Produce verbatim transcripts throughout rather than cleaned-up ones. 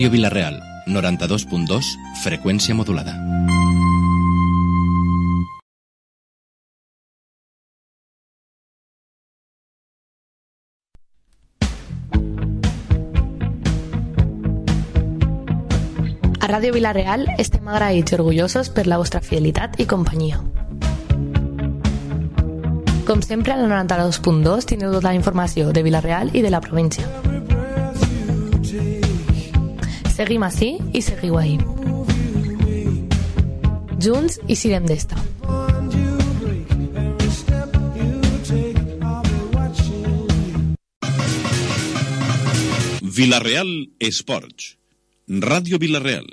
Ràdio Vila-real, noranta-dos punt dos, freqüència modulada. A Ràdio Vila-real estem agraïts i orgullosos per la vostra fidelitat i companyia. Com sempre, al noranta-dos punt dos tindreu tota la informació de Vila-real i de la província. Seguim ací i seguiu ahí. Junts i sirem d'esta. Vila-real Esports. Ràdio Vila-real.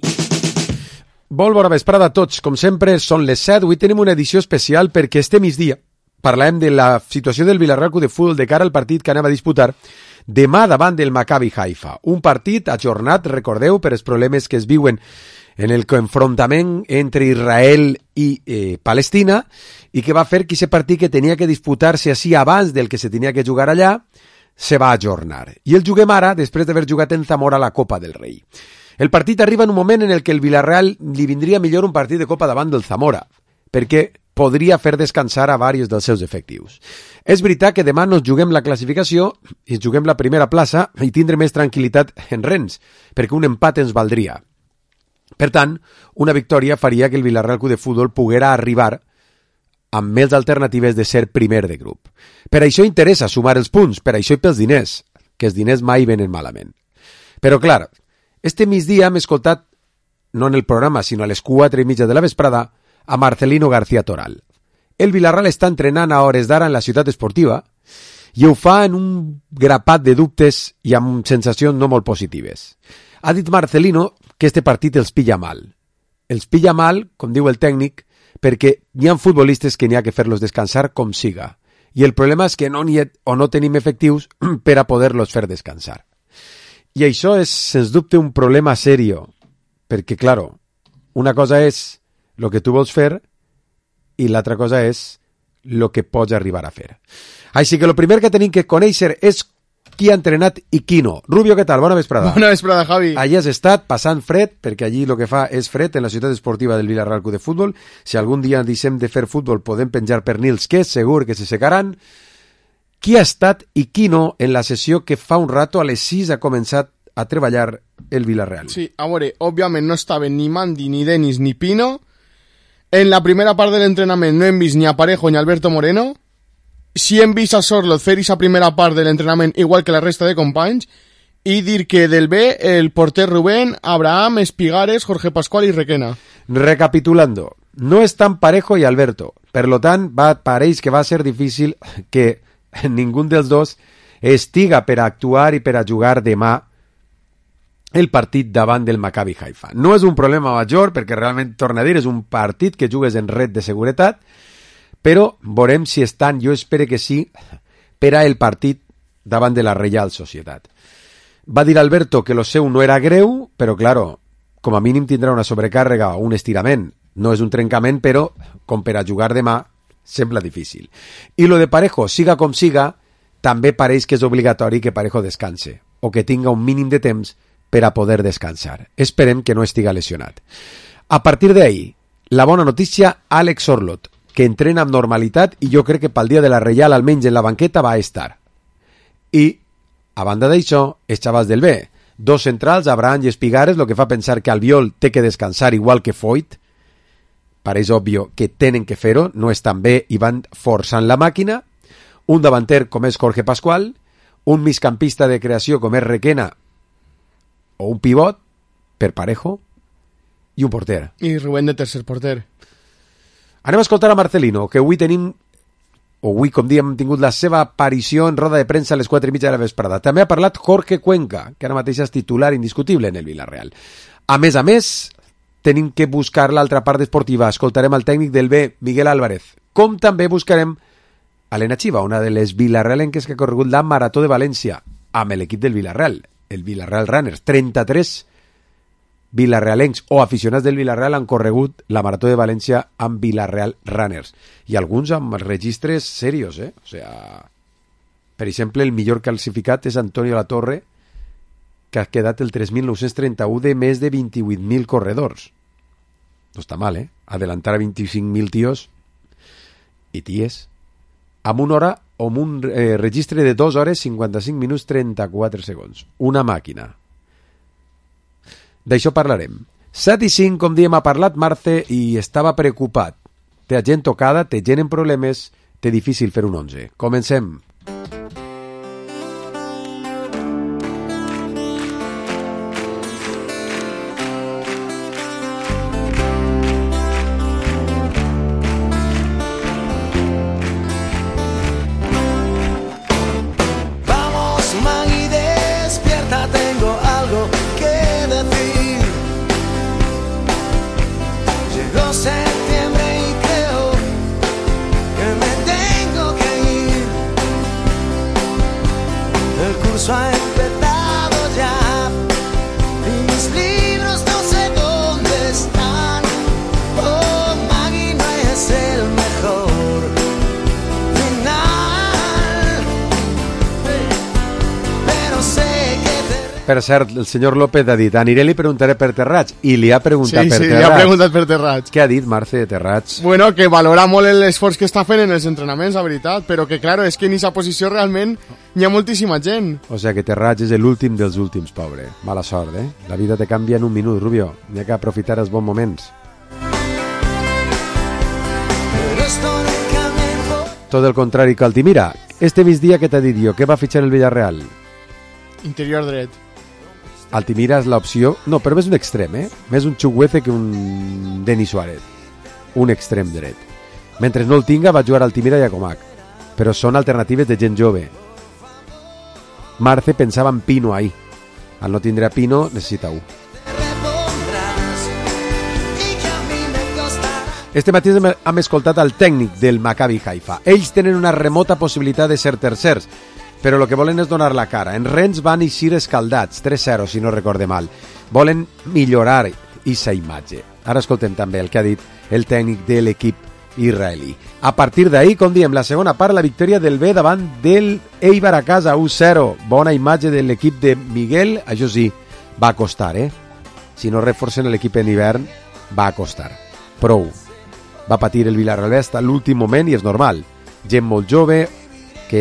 Molt bona vesprada a tots. Com sempre, són les set. Avui tenim una edició especial perquè este migdia parlem de la situació del Vila-real Club de Futbol de cara al partit que anem a disputar demà davant del Maccabi Haifa. Un partit ajornat, recordeu, per els problemes que es viuen en el confrontament entre Israel i eh, Palestina i que va fer que aquest partit que tenia que disputar-se així abans del que se tenia que jugar allà se va ajornar. I el juguem ara després d'haver jugat en Zamora la Copa del Rei. El partit arriba en un moment en el que el Vila-real li vindria millor un partit de Copa davant del Zamora, perquè podria fer descansar a diversos dels seus efectius. És veritat que demà nos juguem la classificació i ens juguem la primera plaça i tindrem més tranquil·litat en Rennes, perquè un empat ens valdria. Per tant, una victòria faria que el Vila-real Club de Futbol poguera arribar amb més alternatives de ser primer de grup. Per això interessa sumar els punts, per això i pels diners, que els diners mai venen malament. Però clar, este migdia hem escoltat, no en el programa, sinó a les quatre i mitja de la vesprada, a Marcelino García Toral. El Vila-real està entrenant a hores d'ara en la ciutat esportiva i ho fa en un grapat de dubtes i amb sensacions no molt positives. Ha dit Marcelino que este partit els pilla mal. Els pilla mal, com diu el tècnic, perquè hi ha futbolistes que n'hi ha que fer-los descansar com siga. I el problema és que no n'hi ha, o no tenim efectius per a poder-los fer descansar. I això és, sens dubte, un problema serio, perquè, claro, una cosa és el que tu vols fer i l'altra cosa és el que pots arribar a fer. Així que el primer que tenim que conèixer és qui ha entrenat i qui no. Rubio, què tal? Bona vesprada. Bona vesprada, Javi. Allí has estat passant fred, perquè allí el que fa és fred en la ciutat esportiva del Vila-real Club de Futbol. Si algun dia deixem de fer futbol podem penjar pernils que segur que se secaran. Qui ha estat i qui no en la sessió que fa un rato a les sis ha començat a treballar el Vila-real? Sí, a veure, òbviament no estaven ni Mandi, ni Denis, ni Pino. En la primera part de l'entrenament no hem vist ni a Parejo ni a Alberto Moreno. Sí hem vist a Sorloth fer aquesta primera part de l'entrenament igual que la resta de companys i dir que del B el porter Rubén, Abraham, Espigares, Jorge Pascual i Requena. Recapitulando, no estan Parejo i Alberto, per lo tant va, pareix que va ser difícil que ningú dels dos estiga per a actuar i per a jugar demà el partit davant del Maccabi Haifa. No és un problema major, perquè realment, torna a dir, és un partit que jugues en red de seguretat, però veurem si estan, jo espero que sí, per a el partit davant de la Reial Societat. Va dir Alberto que lo seu no era greu, però, claro, com a mínim tindrà una sobrecàrrega o un estirament. No és un trencament, però, com per a jugar demà, sembla difícil. I lo de Parejo, siga com siga, també pareix que és obligatori que Parejo descanse, o que tinga un mínim de temps per a poder descansar. Esperem que no estiga lesionat. A partir d'ahí, la bona notícia, Àlex Sorloth, que entrena amb normalitat i jo crec que pel dia de la Reial, almenys en la banqueta, va estar. I, a banda d'això, els xavals del B, dos centrals, Abraham i Espigares, el que fa pensar que Albiol té que descansar igual que Foyt. Pareix òbvio que tenen que fer-ho, no estan bé i van forçant la màquina. Un davanter com és Jorge Pascual, un migcampista de creació com és Requena, o un pivot per Parejo i un porter. I Rubén de tercer porter. Anem a escoltar a Marcelino, que avui tenim, o avui, com diem, hem tingut la seva aparició en roda de premsa a les quatre i mitja de la vesprada. També ha parlat Jorge Cuenca, que ara mateix és titular indiscutible en el Vila-real. A més a més, tenim que buscar l'altra part esportiva. Escoltarem el tècnic del B, Miguel Álvarez, com també buscarem a l'Ena Chiva, una de les vilarrealenques que ha corregut la Marató de València amb l'equip del Vila-real. El Vila-real Runners, trenta-tres vilarrealencs o aficionats del Vila-real han corregut la Marató de València amb Vila-real Runners. I alguns amb registres serios, eh? O sea, per exemple, el millor classificat és Antonio Latorre, que ha quedat el tres mil nou-cents trenta-u de més de vint-i-vuit mil corredors. No està mal, eh? Adelantar a vint-i-cinc mil tios i ties amb una hora o amb un eh, registre de dues hores, cinquanta-cinc minuts, trenta-quatre segons. Una màquina. D'això parlarem. set i cinc, com diem, ha parlat Marce i estava preocupat. Té gent tocada, té gent en problemes, té difícil fer un onze. Comencem. Ha empezado ya y mis libros no sé dónde están. Oh, Maggie, no es el mejor final, pero sé que te... Per cert, el senyor López ha dit aniré i li preguntaré per Terrats i li ha preguntat sí, per sí, Terrats. li ha preguntat per Terrats. Què ha dit Marce de Terrats? Bueno, que valora molt l'esforç que està fent en els entrenaments, la veritat, però que, claro, és que en aquesta posició realment hi ha moltíssima gent. O sea que Terrats és l'últim dels últims, pobre. Mala sort, eh? La vida te canvia en un minut, Rubio. N'hi ha que aprofitar els bons moments. Tot el contrari que Altimira. Este migdia que t'ha dit jo, què va fitxar el Villarreal? Interior dret. Altimira és l'opció... No, però més un extrem, eh? Més un Chukwueze que un Denis Suárez. Un extrem dret. Mentre no el tinga, va jugar Altimira i a Comac. Però són alternatives de gent jove. Marce pensava en Pino ahí. Al no tindre a Pino, necessita un. Este matí hem escoltat al tècnic del Maccabi Haifa. Ells tenen una remota possibilitat de ser tercers, però el que volen és donar la cara. En Rennes van eixir escaldats, tres zero, si no recorde mal. Volen millorar aquesta imatge. Ara escoltem també el que ha dit el tècnic de l'equip israelí. A partir d'ahir, com diem, la segona part, la victòria del B davant del Eibar a casa, u zero. Bona imatge de l'equip de Miguel. Això sí, va costar, eh? Si no reforcen l'equip en hivern, va costar. Prou. Va patir el Villarreal a l'últim moment i és normal. Gent molt jove que...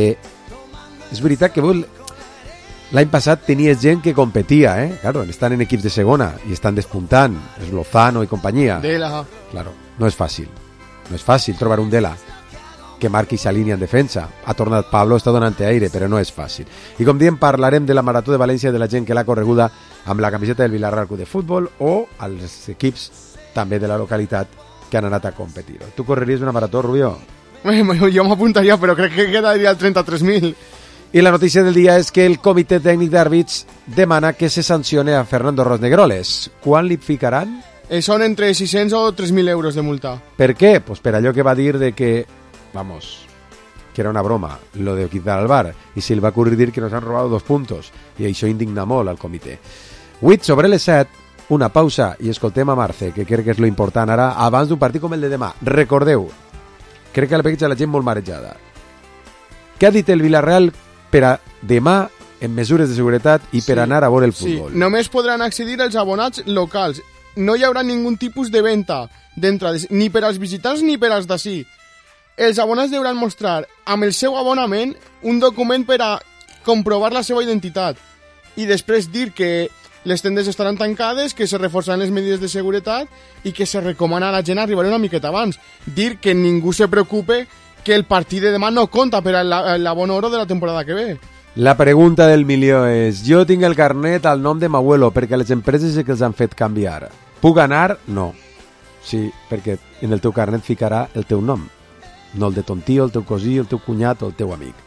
És veritat que vol... L'any passat tenies gent que competia, eh? Claro, estan en equips de segona i estan despuntant. És Lozano i companyia. Dela. Claro, no és fàcil. No és fàcil trobar un Dela que marqui sa línia en defensa. Ha tornat Pablo, està donant aire, però no és fàcil. I com diem, parlarem de la Marató de València, de la gent que l'ha correguda amb la camiseta del Villarreal Club de Futbol o als equips també de la localitat que han anat a competir. Tu correries una marató, Rubio? Jo m'apuntaria, però crec que quedaria el trenta-tres mil. I la notícia del dia és que el comitè tècnic d'àrbits demana que se sancione a Fernando Rosnegroles. Quan li ficaran? Eh, són entre sis-cents o tres mil euros de multa. Per què? Pues per allò que va dir de que, vamos, que era una broma, lo de quitar al bar, i se li va ocurrir dir que nos han robado dos puntos, i això indigna molt al comitè. vuit sobre les set, una pausa i escoltem a Marce, que crec que és lo important ara, abans d'un partit com el de demà. Recordeu, crec que la veig a la gent molt marejada. Què ha dit el Villarreal per a demà en mesures de seguretat i per sí, anar a veure el futbol? Sí. Només podran accedir els abonats locals. No hi haurà ningun tipus de venda d'entrades, ni per als visitants ni per als d'ací. Els abonats hauran mostrar amb el seu abonament un document per a comprovar la seva identitat i després dir que les tendes estaran tancades, que se reforçaran les mesures de seguretat i que se recomana a la gent arribar una miqueta abans. Dir que ningú se preocupe que el partit de demà no compta per a l'abon oro de la temporada que ve. La pregunta del milió és: jo tinc el carnet al nom de m'abuelo perquè les empreses sí que els han fet canviar. Puc anar? No. Sí, perquè en el teu carnet ficarà el teu nom, no el de ton tio, el teu cosí, el teu cunyat o el teu amic.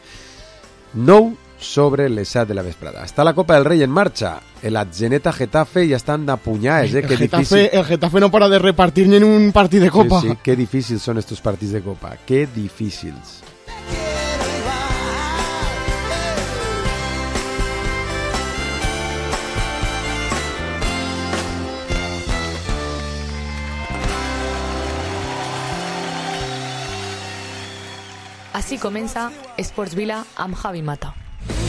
nou sobre les set de la vesprada. Està la Copa del Rei en marxa. El Atzeneta Getafe ja estan de punyades, eh? El que Getafe, difícil... el Getafe no para de repartir ni en un partit de Copa. Sí, sí, que difícils són estos partits de Copa. Que difícils. Així comença Esports Vila amb Javi Mata.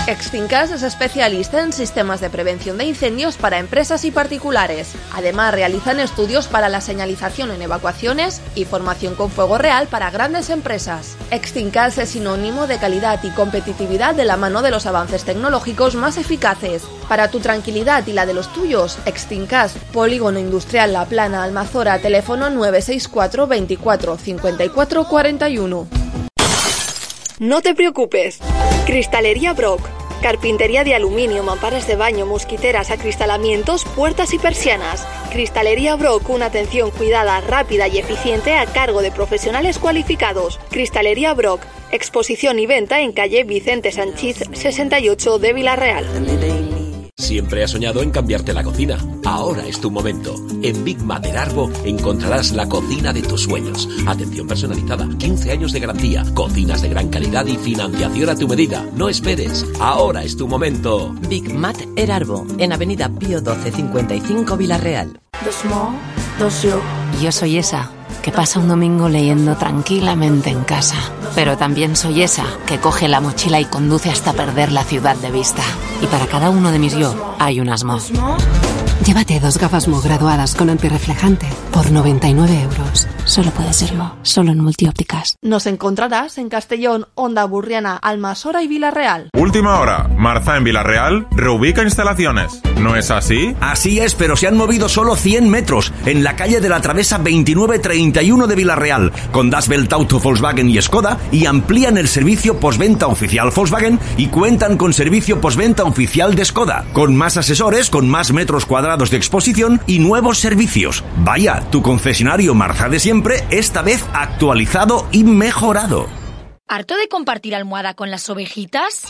Extincas es especialista en sistemas de prevención de incendios para empresas y particulares. Además, realizan estudios para la señalización en evacuaciones y formación con fuego real para grandes empresas. Extincas es sinónimo de calidad y competitividad de la mano de los avances tecnológicos más eficaces. Para tu tranquilidad y la de los tuyos, Extincas, Polígono Industrial La Plana, Almazora, teléfono nueve seis cuatro veinticuatro cincuenta y cuatro cuarenta y uno. No te preocupes. Cristalería Brock. Carpintería de aluminio, mamparas de baño, mosquiteras, acristalamientos, puertas y persianas. Cristalería Brock, una atención cuidada, rápida y eficiente a cargo de profesionales cualificados. Cristalería Brock, exposición y venta en calle Vicente Sanchís sesenta y ocho de Villarreal. Siempre has soñado en cambiarte la cocina. Ahora es tu momento. En Big Mat Erarbo encontrarás la cocina de tus sueños. Atención personalizada, quince años de garantía, cocinas de gran calidad y financiación a tu medida. No esperes. Ahora es tu momento. Big Mat Erarbo, en Avenida Pío doce cincuenta y cinco Villarreal. Dos mo, dos yo. Yo soy esa que pasa un domingo leyendo tranquilamente en casa. Pero también soy esa que coge la mochila y conduce hasta perder la ciudad de vista. Y para cada uno de mis yo hay unas mo. Llévate dos gafas Mo graduadas con antirreflejante por noventa y nueve euros. Solo puede ser Mo, solo en Multiópticas. Nos encontrarás en Castellón, Onda Burriana, Almasora y Villarreal. Última hora. Marza en Villarreal reubica instalaciones. ¿No es así? Así es, pero se han movido solo cien metros en la calle de la Travesa veintinueve treinta y uno de Villarreal, con Das Welt Auto, Volkswagen y Skoda, y amplían el servicio postventa oficial Volkswagen y cuentan con servicio postventa oficial de Skoda, con más asesores, con más metros cuadrados de exposición y nuevos servicios. Vaya, tu concesionario Marza de siempre, esta vez actualizado y mejorado. ¿Harto de compartir almohada con las ovejitas?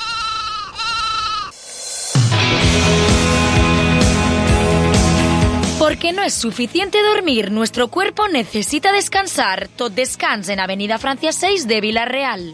Porque no es suficiente dormir, nuestro cuerpo necesita descansar. Tot descans en Avenida Francia seis de Villarreal.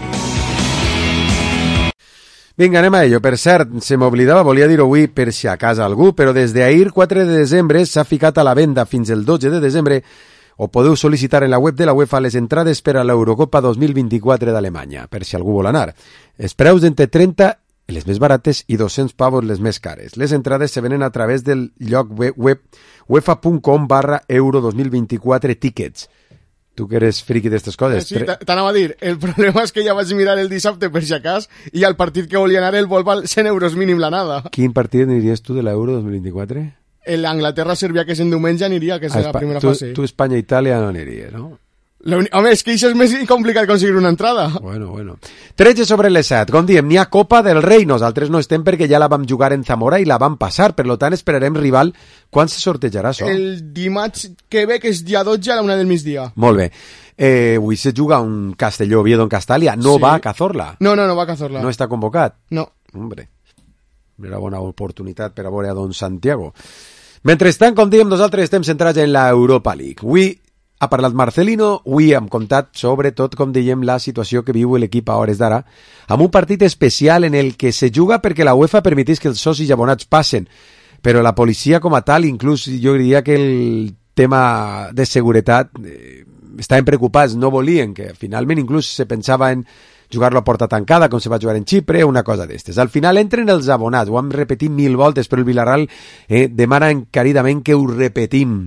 Vinga, anem a ello. Per cert, se m'oblidava, volia dir-ho avui per si a casa algú, però des d'ahir quatre de desembre s'ha ficat a la venda fins el dotze de desembre o podeu sol·licitar en la web de la UEFA les entrades per a l'Eurocopa dos mil vint-i-quatre d'Alemanya, per si algú vol anar. Els preus d'entre trenta, les més barates, i dos-cents pavos les més cares. Les entrades se venen a través del lloc web uefa punt com barra euro dos mil vint-i-quatre tickets. Tu que eres friqui d'estes coses. Sí, t'anava a dir, el problema és que ja vaig mirar el dissabte per si acas i al partit que volia anar el vol val cent euros mínim l'anada. Quin partit aniries tu de l'Euro dos mil vint-i-quatre? L'Anglaterra-Serbia, que és en diumenge, aniria, que és la primera tu, fase. Tu Espanya-Itàlia no aniries, no? Home, és que això és més complicat aconseguir una entrada. Bueno, bueno. tretze sobre les set. Com diem, n'hi ha Copa del Rei. Nosaltres no estem perquè ja la vam jugar en Zamora i la vam passar. Per tant, esperarem rival. Quan se sortejarà això? El dimarts que ve, que és dia dotze a la una del migdia. Molt bé. Eh, avui se juga un Castelló-Oviedo en Castàlia. No sí. va a Cazorla. No, no, no va a Cazorla. No està convocat? No. Hombre, era bona oportunitat per a veure a don Santiago. Mentrestant, com diem, nosaltres estem centrats en la Europa League. Avui ha parlat Marcelino, avui hem contat sobretot, com dèiem, la situació que viu l'equip a hores d'ara, amb un partit especial en el que se juga perquè la UEFA permetís que els socis abonats passen, però la policia com a tal, inclús jo diria que el tema de seguretat eh, estaven preocupats, no volien, que finalment inclús se pensava en jugar-lo a porta tancada, com se va jugar en Xipre, una cosa d'estes. Al final entren els abonats, ho hem repetit mil voltes, però el Villarreal eh, demana encaridament que ho repetim.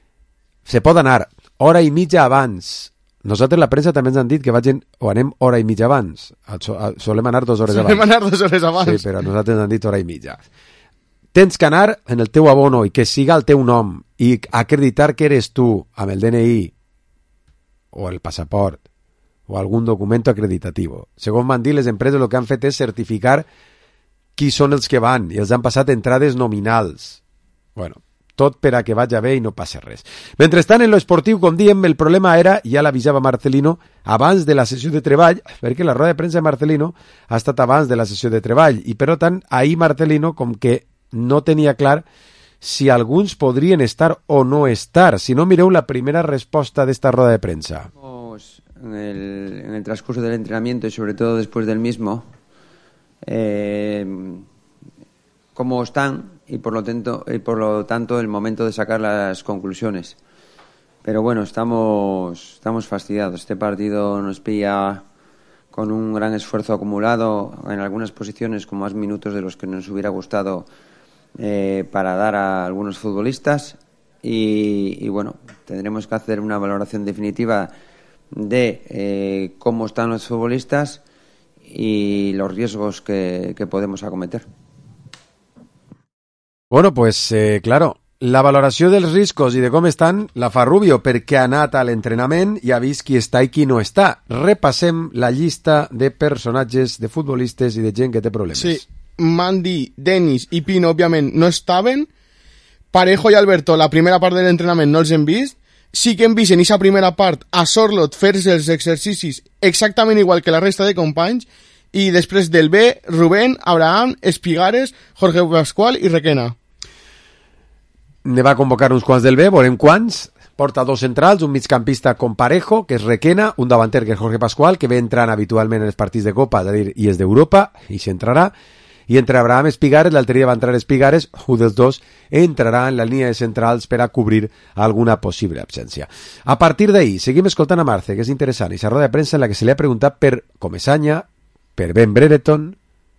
Se pot anar hora i mitja abans. Nosaltres, la premsa, també ens han dit que vagin o anem hora i mitja abans. Solem anar dues hores abans. Solem anar dues hores abans. Sí, però nosaltres ens han dit hora i mitja. Tens que anar en el teu abono i que siga el teu nom i acreditar que eres tu amb el D N I o el passaport o algun document acreditatiu. Segons m'han dit, les empreses el que han fet és certificar qui són els que van i els han passat entrades nominals. Bueno, tot per a que vagi bé i no passi res. Mentrestant, en lo esportiu, com diem, el problema era, ja l'avisava Marcelino, abans de la sessió de treball, perquè la roda de premsa de Marcelino ha estat abans de la sessió de treball, i per tant, ahir Marcelino, com que no tenia clar si alguns podrien estar o no estar. Si no, mireu la primera resposta d'esta roda de premsa. En el, en el transcurso del entrenamiento y sobre todo después del mismo, eh, cómo están y por lo tanto y por lo tanto el momento de sacar las conclusiones. Pero bueno, estamos estamos fastidiados. Este partido nos pilla con un gran esfuerzo acumulado en algunas posiciones, con más minutos de los que nos hubiera gustado eh, para dar a algunos futbolistas. Y, y bueno, tendremos que hacer una valoración definitiva de eh, cómo están los futbolistas y los riesgos que, que podemos acometer. Bueno, pues eh, claro, la valoració dels riscos i de com estan la fa Rubio, perquè ha anat a l'entrenament i ha vist qui està i qui no està. Repassem la llista de personatges, de futbolistes i de gent que té problemes. Sí, Mandy, Denis i Pino, òbviament, no estaven. Parejo i Alberto, la primera part de l'entrenament no els hem vist. Sí que hem vist en aquesta primera part a Sorloth fer-se els exercicis exactament igual que la resta de companys, i després del B, Rubén, Abraham, Espigares, Jorge Pascual i Requena. Ne va convocar uns quants del B, veurem quants. Porta dos centrals, un migcampista com Parejo, que és Requena, un davanter que és Jorge Pascual, que ve entrant habitualment en els partits de Copa, és a dir, i és d'Europa, i s'hi entrarà. I entre Abraham i Espigares, l'altre dia va entrar Espigares, un dels dos entrarà en la línia de centrals per a cobrir alguna possible absència. A partir d'ahí, seguim escoltant a Marce, que és interessant, i sa roda de premsa en la que se li ha preguntat per Comesaña, per Ben Brereton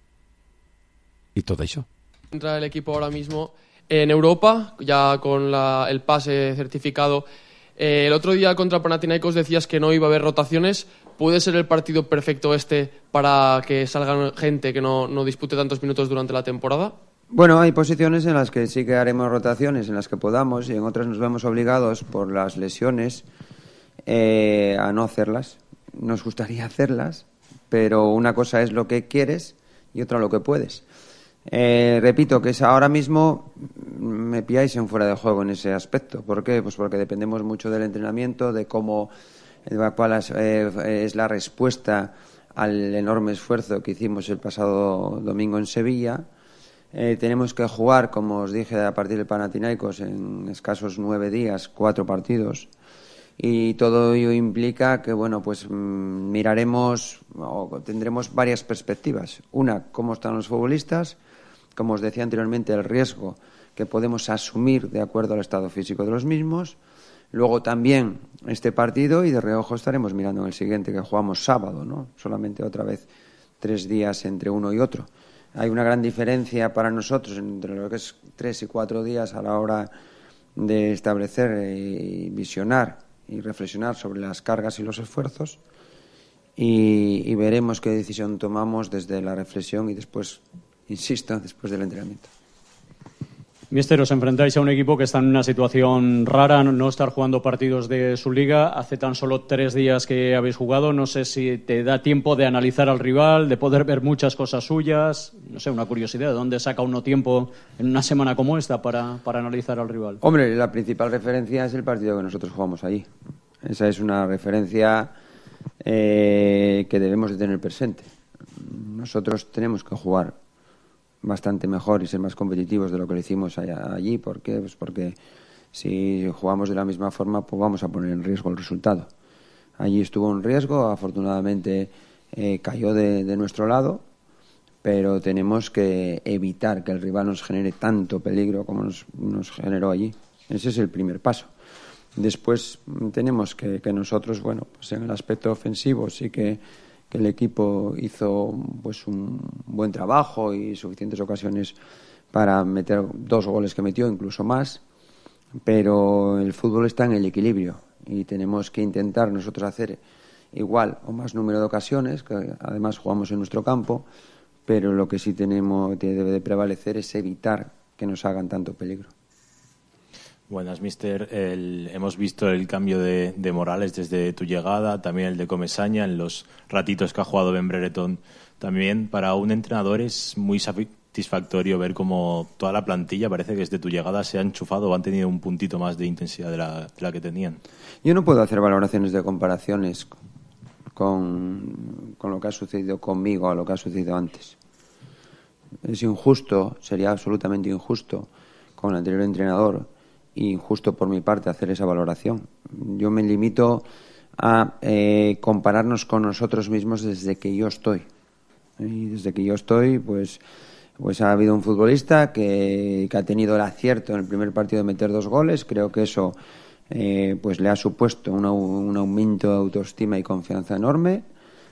y todo eso. Entra el equipo ahora mismo en Europa, ya con la, el pase certificado. Eh, el otro día contra Panathinaikos decías que no iba a haber rotaciones. ¿Puede ser el partido perfecto este para que salga gente que no, no dispute tantos minutos durante la temporada? Bueno, hay posiciones en las que sí que haremos rotaciones, en las que podamos, y en otras nos vemos obligados por las lesiones eh, a no hacerlas. Nos gustaría hacerlas, pero una cosa es lo que quieres y otra lo que puedes. Eh, repito que es ahora mismo me pilláis en fuera de juego en ese aspecto. ¿Por qué? Pues porque dependemos mucho del entrenamiento, de cómo de cuál es, eh, es la respuesta al enorme esfuerzo que hicimos el pasado domingo en Sevilla. Eh, tenemos que jugar, como os dije, a partir del Panathinaikos en escasos nueve días, cuatro partidos. Y todo ello implica que, bueno, pues mmm, miraremos o tendremos varias perspectivas. Una, cómo están los futbolistas, como os decía anteriormente, el riesgo que podemos asumir de acuerdo al estado físico de los mismos. Luego también este partido, y de reojo estaremos mirando en el siguiente, que jugamos sábado, ¿no? Solamente otra vez tres días entre uno y otro. Hay una gran diferencia para nosotros entre lo que es tres y cuatro días a la hora de establecer y visionar y reflexionar sobre las cargas y los esfuerzos, y, y veremos qué decisión tomamos desde la reflexión y después, insisto, después del entrenamiento. Mister, os enfrentáis a un equipo que está en una situación rara, no estar jugando partidos de su liga. Hace tan solo tres días que habéis jugado. No sé si te da tiempo de analizar al rival, de poder ver muchas cosas suyas. No sé, una curiosidad. ¿De dónde saca uno tiempo en una semana como esta para, para analizar al rival? Hombre, la principal referencia es el partido que nosotros jugamos allí. Esa es una referencia eh, que debemos de tener presente. Nosotros tenemos que jugar bastante mejor y ser más competitivos de lo que lo hicimos allá, allí. ¿Por qué? Pues porque si jugamos de la misma forma, pues vamos a poner en riesgo el resultado. Allí estuvo en riesgo, afortunadamente eh, cayó de, de nuestro lado, pero tenemos que evitar que el rival nos genere tanto peligro como nos, nos generó allí. Ese es el primer paso. Después tenemos que, que nosotros, bueno, pues en el aspecto ofensivo sí que que el equipo hizo pues un buen trabajo y suficientes ocasiones para meter dos goles que metió, incluso más, pero el fútbol está en el equilibrio y tenemos que intentar nosotros hacer igual o más número de ocasiones, que además jugamos en nuestro campo, pero lo que sí tenemos debe de prevalecer es evitar que nos hagan tanto peligro. Buenas, mister. El, hemos visto el cambio de, de Morales desde tu llegada, también el de Comesaña, en los ratitos que ha jugado Ben Brereton. También para un entrenador es muy satisfactorio ver cómo toda la plantilla parece que desde tu llegada se ha enchufado o han tenido un puntito más de intensidad de la, de la que tenían. Yo no puedo hacer valoraciones de comparaciones con, con lo que ha sucedido conmigo a lo que ha sucedido antes. Es injusto, sería absolutamente injusto con el anterior entrenador, injusto por mi parte hacer esa valoración. Yo me limito a eh, compararnos con nosotros mismos desde que yo estoy. Y desde que yo estoy, pues, pues ha habido un futbolista que, que ha tenido el acierto en el primer partido de meter dos goles. Creo que eso eh, pues le ha supuesto una, un aumento de autoestima y confianza enorme.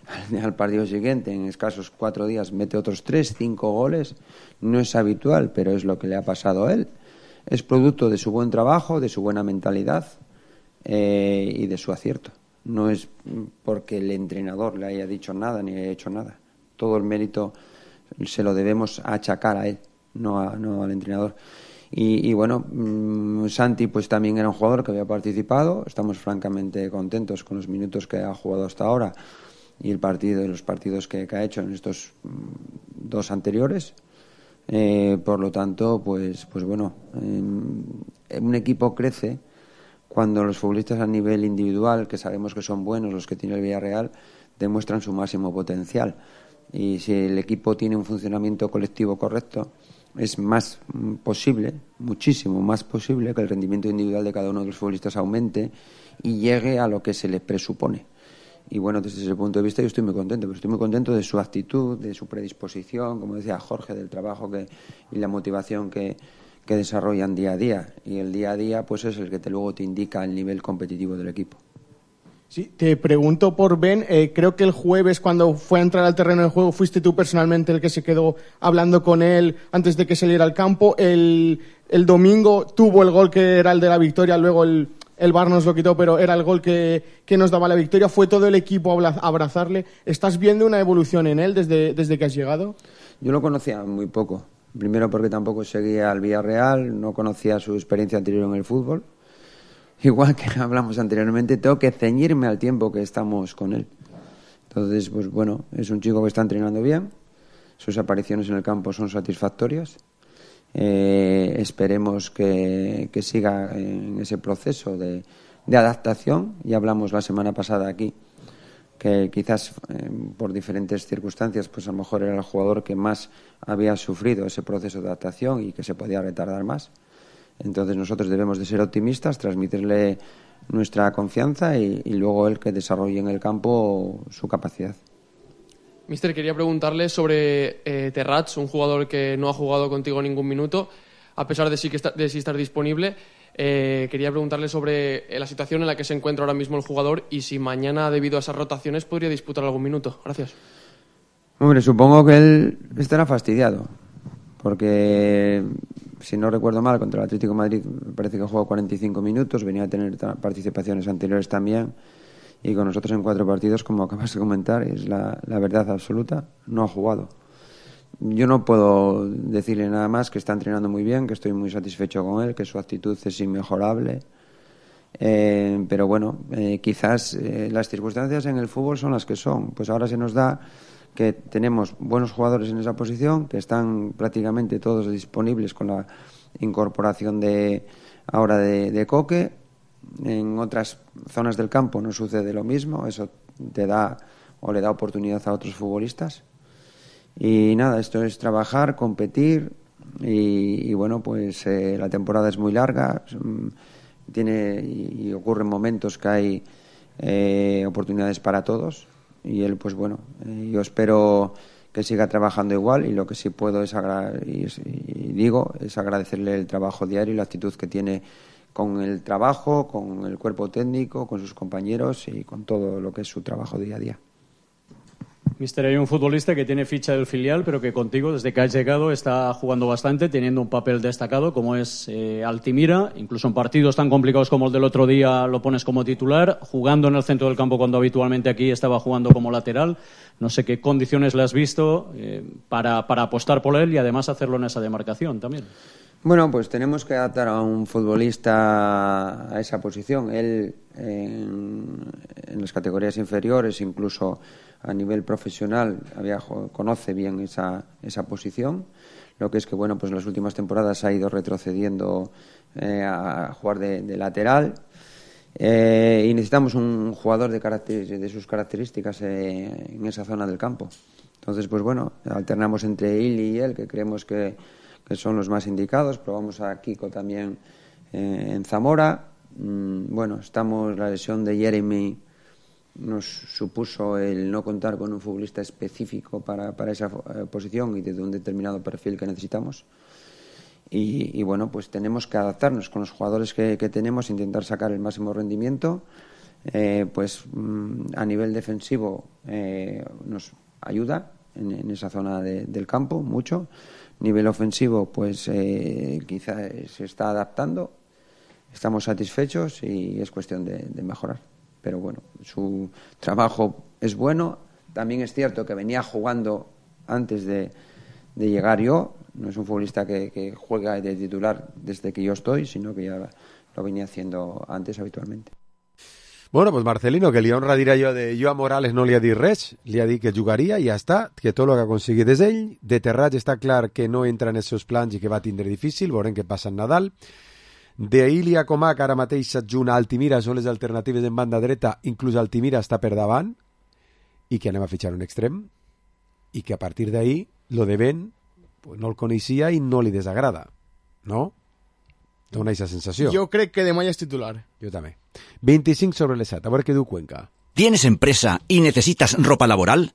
al, al partido siguiente, en escasos cuatro días, mete otros tres, cinco goles. No es habitual, pero es lo que le ha pasado a él. Es producto de su buen trabajo, de su buena mentalidad eh, y de su acierto. No es porque el entrenador le haya dicho nada ni haya hecho nada. Todo el mérito se lo debemos achacar a él, no, a, no al entrenador. Y, y bueno, mmm, Santi pues también era un jugador que había participado. Estamos francamente contentos con los minutos que ha jugado hasta ahora y el partido y los partidos que, que ha hecho en estos mmm, dos anteriores. Eh, por lo tanto, pues, pues bueno, eh, un equipo crece cuando los futbolistas a nivel individual, que sabemos que son buenos los que tiene el Villarreal, demuestran su máximo potencial. Y si el equipo tiene un funcionamiento colectivo correcto, es más posible, muchísimo más posible, que el rendimiento individual de cada uno de los futbolistas aumente y llegue a lo que se le presupone. Y bueno, desde ese punto de vista yo estoy muy contento, pero estoy muy contento de su actitud, de su predisposición, como decía Jorge, del trabajo que, y la motivación que, que desarrollan día a día. Y el día a día pues es el que te, luego te indica el nivel competitivo del equipo. Sí, te pregunto por Ben, eh, creo que el jueves cuando fue a entrar al terreno de juego fuiste tú personalmente el que se quedó hablando con él antes de que saliera al campo. El, el domingo tuvo el gol que era el de la victoria, luego el... El V A R nos lo quitó, pero era el gol que, que nos daba la victoria. Fue todo el equipo a abrazarle. ¿Estás viendo una evolución en él desde, desde que has llegado? Yo lo conocía muy poco. Primero porque tampoco seguía al Villarreal, no conocía su experiencia anterior en el fútbol. Igual que hablamos anteriormente, tengo que ceñirme al tiempo que estamos con él. Entonces, pues bueno, es un chico que está entrenando bien. Sus apariciones en el campo son satisfactorias. Eh, esperemos que, que siga en ese proceso de, de adaptación. Ya hablamos la semana pasada aquí que quizás eh, por diferentes circunstancias pues a lo mejor era el jugador que más había sufrido ese proceso de adaptación y que se podía retardar más. Entonces nosotros debemos de ser optimistas, transmitirle nuestra confianza y, y luego él que desarrolle en el campo su capacidad. Mister, quería preguntarle sobre eh, Terrats, un jugador que no ha jugado contigo ningún minuto, a pesar de sí, que está, de sí estar disponible. Eh, quería preguntarle sobre la situación en la que se encuentra ahora mismo el jugador y si mañana, debido a esas rotaciones, podría disputar algún minuto. Gracias. Hombre, supongo que él estará fastidiado, porque si no recuerdo mal, contra el Atlético de Madrid parece que jugó cuarenta y cinco minutos, venía a tener participaciones anteriores también. Y con nosotros en cuatro partidos, como acabas de comentar, es la, la verdad absoluta, no ha jugado. Yo no puedo decirle nada más, que está entrenando muy bien, que estoy muy satisfecho con él, que su actitud es inmejorable. Eh, pero bueno, eh, quizás eh, las circunstancias en el fútbol son las que son. Pues ahora se nos da que tenemos buenos jugadores en esa posición, que están prácticamente todos disponibles con la incorporación de ahora de, de Coque. En otras zonas del campo no sucede lo mismo, eso te da o le da oportunidad a otros futbolistas. Y nada, esto es trabajar, competir y, y bueno, pues eh, la temporada es muy larga, tiene y, y ocurren momentos que hay eh, oportunidades para todos y él, pues bueno, eh, yo espero que siga trabajando igual y lo que sí puedo es agra- y, y digo es agradecerle el trabajo diario y la actitud que tiene con el trabajo, con el cuerpo técnico, con sus compañeros y con todo lo que es su trabajo día a día. Mister, hay un futbolista que tiene ficha del filial, pero que contigo, desde que has llegado, está jugando bastante, teniendo un papel destacado, como es eh, Altimira. Incluso en partidos tan complicados como el del otro día lo pones como titular, jugando en el centro del campo cuando habitualmente aquí estaba jugando como lateral. No sé qué condiciones le has visto eh, para, para apostar por él y además hacerlo en esa demarcación también. Bueno, pues tenemos que adaptar a un futbolista a esa posición. Él en, en las categorías inferiores, incluso a nivel profesional, había, conoce bien esa, esa posición. Lo que es que, bueno, pues en las últimas temporadas ha ido retrocediendo eh, a jugar de, de lateral. Eh, y necesitamos un jugador de, caracter- de sus características eh, en esa zona del campo. Entonces, pues bueno, alternamos entre él y él, que creemos que que son los más indicados. Probamos a Kiko también eh, en Zamora. Mm, bueno, estamos, la lesión de Jeremy nos supuso el no contar con un futbolista específico para, para esa eh, posición y de un determinado perfil que necesitamos. Y, y bueno, pues tenemos que adaptarnos con los jugadores que, que tenemos, intentar sacar el máximo rendimiento eh, pues mm, a nivel defensivo eh, nos ayuda en, en esa zona de, del campo mucho. Nivel ofensivo, pues eh, quizá se está adaptando. Estamos satisfechos y es cuestión de, de mejorar. Pero bueno, su trabajo es bueno. También es cierto que venía jugando antes de, de llegar yo. No es un futbolista que, que juega de titular desde que yo estoy, sino que ya lo venía haciendo antes habitualmente. Bueno, pues Marcelino, que li honra dir allò de jo a Morales no li ha dit res, li ha dit que jugaria i ja està, que tot el que aconseguit és ell. De Terrats està clar que no entra en els seus plans i que va tindre difícil, veurem què passa en Nadal. De Ilia Comà, que ara mateix s'adjuna a Altimira, són les alternatives en banda dreta, inclús Altimira està per davant, i que anem a fitxar un extrem, i que a partir d'ahí, lo de Ben, pues no el coneixia i no li desagrada, no? Dona aquesta sensació. Jo crec que demà ja és titular. Jo també. veinticinc sobre les set, a ver qué diu Cuenca. ¿Tienes empresa y necesitas ropa laboral?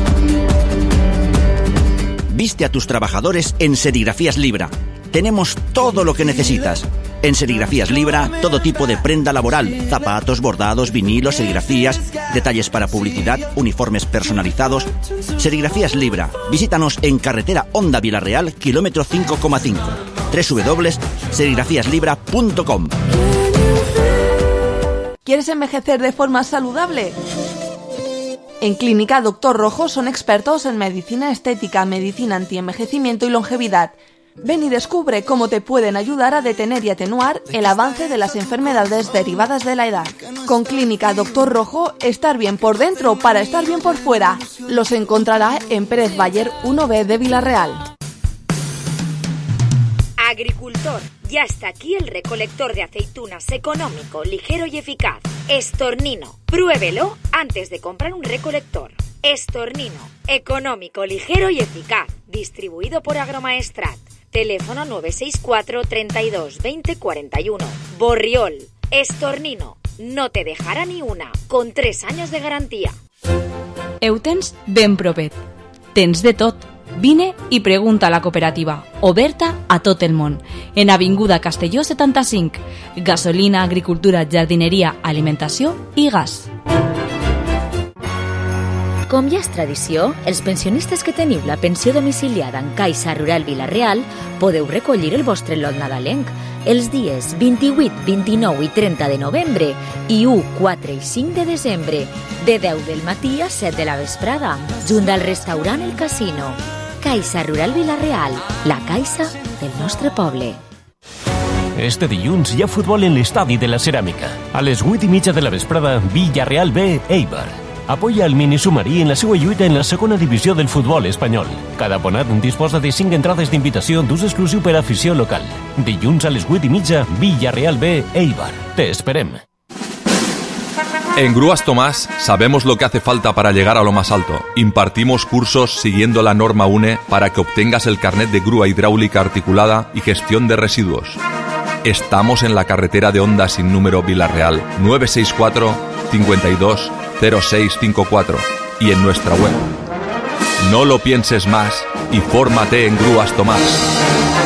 Viste a tus trabajadores en Serigrafías Libra. Tenemos todo lo que necesitas. En Serigrafías Libra, todo tipo de prenda laboral, zapatos, bordados, vinilos, serigrafías, detalles para publicidad, uniformes personalizados. Serigrafías Libra. Visítanos en carretera Honda Vilarreal, kilómetro cinco coma cinco. doble u doble u doble u punto serigrafías libra punto com. ¿Quieres envejecer de forma saludable? En Clínica Doctor Rojo son expertos en medicina estética, medicina antienvejecimiento y longevidad. Ven y descubre cómo te pueden ayudar a detener y atenuar el avance de las enfermedades derivadas de la edad. Con Clínica Doctor Rojo, estar bien por dentro para estar bien por fuera. Los encontrará en Pérez Bayer uno B de Villarreal. Agricultor, ya está aquí el recolector de aceitunas económico, ligero y eficaz. Estornino, pruébelo antes de comprar un recolector. Estornino, económico, ligero y eficaz. Distribuido por Agromaestrat. Teléfono nueve seis cuatro, treinta y dos, veinte, cuarenta y uno. Borriol, Estornino, no te dejará ni una, con tres años de garantía. Ho tens ben propet. Tens de tot. Vine i pregunta a la cooperativa, oberta a tot el món, en Avinguda Castelló setanta-cinc. Gasolina, agricultura, jardineria, alimentació i gas. Com ja és tradició, els pensionistes que teniu la pensió domiciliada en Caixa Rural Vilareal podeu recollir el vostre lot nadalenc els dies vint-i-vuit, vint-i-nou i trenta de novembre i u, quatre i cinc de desembre, de deu del matí a set de la vesprada, junt al restaurant El Casino. Caixa Rural Vilareal, la caixa del nostre poble. Este dilluns hi ha futbol en l'estadi de la Ceràmica. A les vuit i mitja de la vesprada, Villarreal B, Eibar. Apoya el minisubmarí en la seva lluita en la segona divisió del futbol espanyol. Cada abonat disposa de cinc entrades d'invitació d'ús exclusiu per a afició local. Dilluns a les vuit i mitja, Villarreal B, Eibar. Te esperem. En Grúas Tomás sabemos lo que hace falta para llegar a lo más alto. Impartimos cursos siguiendo la norma U N E para que obtengas el carnet de grúa hidráulica articulada y gestión de residuos. Estamos en la carretera de Honda sin número Vilarreal, nueve seis cuatro, cincuenta y dos, cero seis cinco cuatro y en nuestra web. No lo pienses más y fórmate en Grúas Tomás.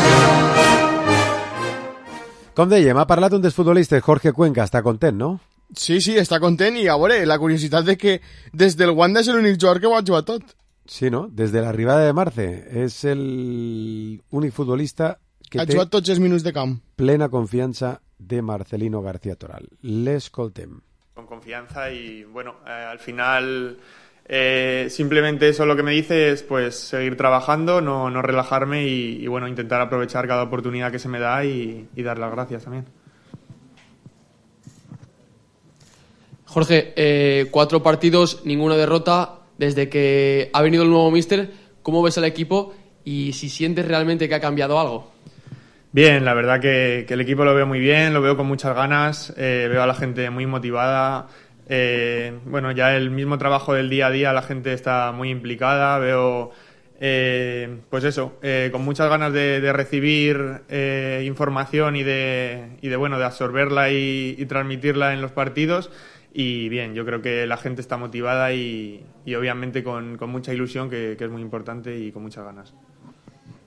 Com dèiem, ha parlat un dels futbolistes, Jorge Cuenca, està content, no? Sí, sí, està content i a veure, la curiositat de que des del Wanda és l'únic jugador que ho ha jugat tot. Sí, no? Des de l'arribada de Marce és l'únic futbolista que ha té jugat tots els minuts de camp. Plena confiança de Marcelino García Toral. L'escoltem. Con confianza y bueno, eh, al final eh, simplemente eso lo que me dice es pues seguir trabajando, no, no relajarme y, y bueno, intentar aprovechar cada oportunidad que se me da y, y dar las gracias también. Jorge, eh, cuatro partidos, ninguna derrota. Desde que ha venido el nuevo míster, ¿cómo ves al equipo y si sientes realmente que ha cambiado algo? Bien, la verdad que, que el equipo lo veo muy bien, lo veo con muchas ganas, eh, veo a la gente muy motivada. Eh, bueno, ya el mismo trabajo del día a día, la gente está muy implicada, veo, eh, pues eso, eh, con muchas ganas de, de recibir eh, información y de, y de, bueno, de absorberla y, y transmitirla en los partidos. Y bien, yo creo que la gente está motivada y, y obviamente con, con mucha ilusión, que, que es muy importante, y con muchas ganas.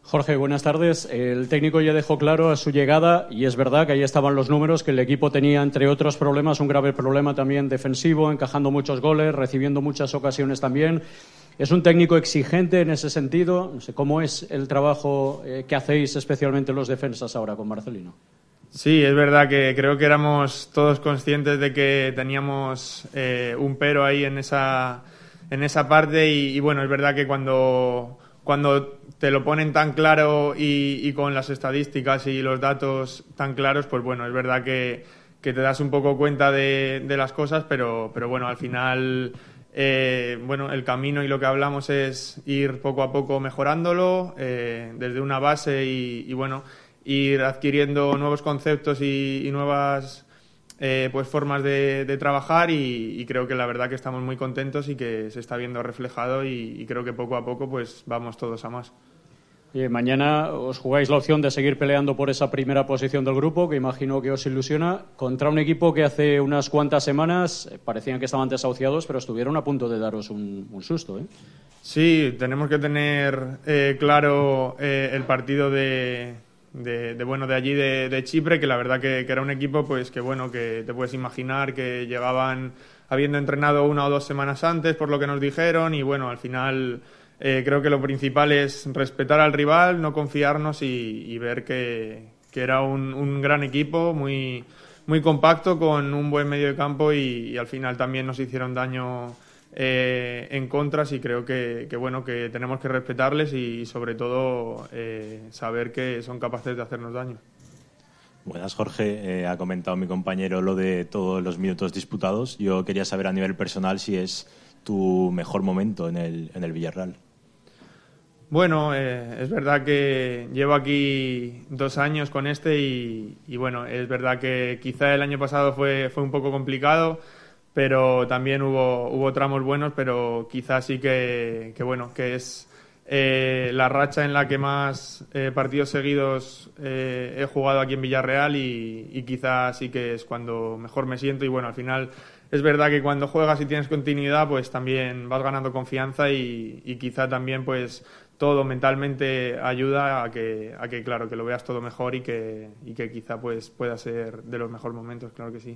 Jorge, buenas tardes. El técnico ya dejó claro a su llegada, y es verdad que ahí estaban los números, que el equipo tenía, entre otros problemas, un grave problema también defensivo, encajando muchos goles, recibiendo muchas ocasiones también. ¿Es un técnico exigente en ese sentido? No sé, ¿cómo es el trabajo eh, que hacéis especialmente los defensas ahora con Marcelino? Sí, es verdad que creo que éramos todos conscientes de que teníamos eh, un pero ahí en esa, en esa parte y, y bueno, es verdad que cuando... Cuando te lo ponen tan claro y, y con las estadísticas y los datos tan claros, pues bueno, es verdad que, que te das un poco cuenta de, de las cosas, pero, pero bueno, al final, eh, bueno, el camino y lo que hablamos es ir poco a poco mejorándolo eh, desde una base y, y bueno, ir adquiriendo nuevos conceptos y, y nuevas eh, pues formas de, de trabajar y, y creo que la verdad que estamos muy contentos y que se está viendo reflejado y, y creo que poco a poco pues vamos todos a más. Y mañana os jugáis la opción de seguir peleando por esa primera posición del grupo, que imagino que os ilusiona, contra un equipo que hace unas cuantas semanas parecían que estaban desahuciados, pero estuvieron a punto de daros un, un susto, ¿eh? Sí, tenemos que tener eh, claro eh, el partido de... De, de bueno de allí de, de Chipre, que la verdad que, que era un equipo pues que bueno que te puedes imaginar que llegaban habiendo entrenado una o dos semanas antes por lo que nos dijeron y bueno al final eh, creo que lo principal es respetar al rival, no confiarnos y, y ver que, que era un, un gran equipo muy muy compacto con un buen medio de campo y, y al final también nos hicieron daño Eh, en contras y creo que, que bueno que tenemos que respetarles y sobre todo eh, saber que son capaces de hacernos daño. Buenas, Jorge. Eh, ha comentado mi compañero lo de todos los minutos disputados. Yo quería saber a nivel personal si es tu mejor momento en el, en el Villarreal. Bueno, eh, es verdad que llevo aquí dos años con este y, y bueno, es verdad que quizá el año pasado fue, fue un poco complicado, pero también hubo, hubo tramos buenos, pero quizás sí que, que bueno, que es eh, la racha en la que más eh, partidos seguidos eh, he jugado aquí en Villarreal y, y quizás sí que es cuando mejor me siento y bueno, al final es verdad que cuando juegas y tienes continuidad, pues también vas ganando confianza y, y quizá también pues todo mentalmente ayuda a que, a que claro, que lo veas todo mejor y que, y que quizá pues pueda ser de los mejores momentos, claro que sí.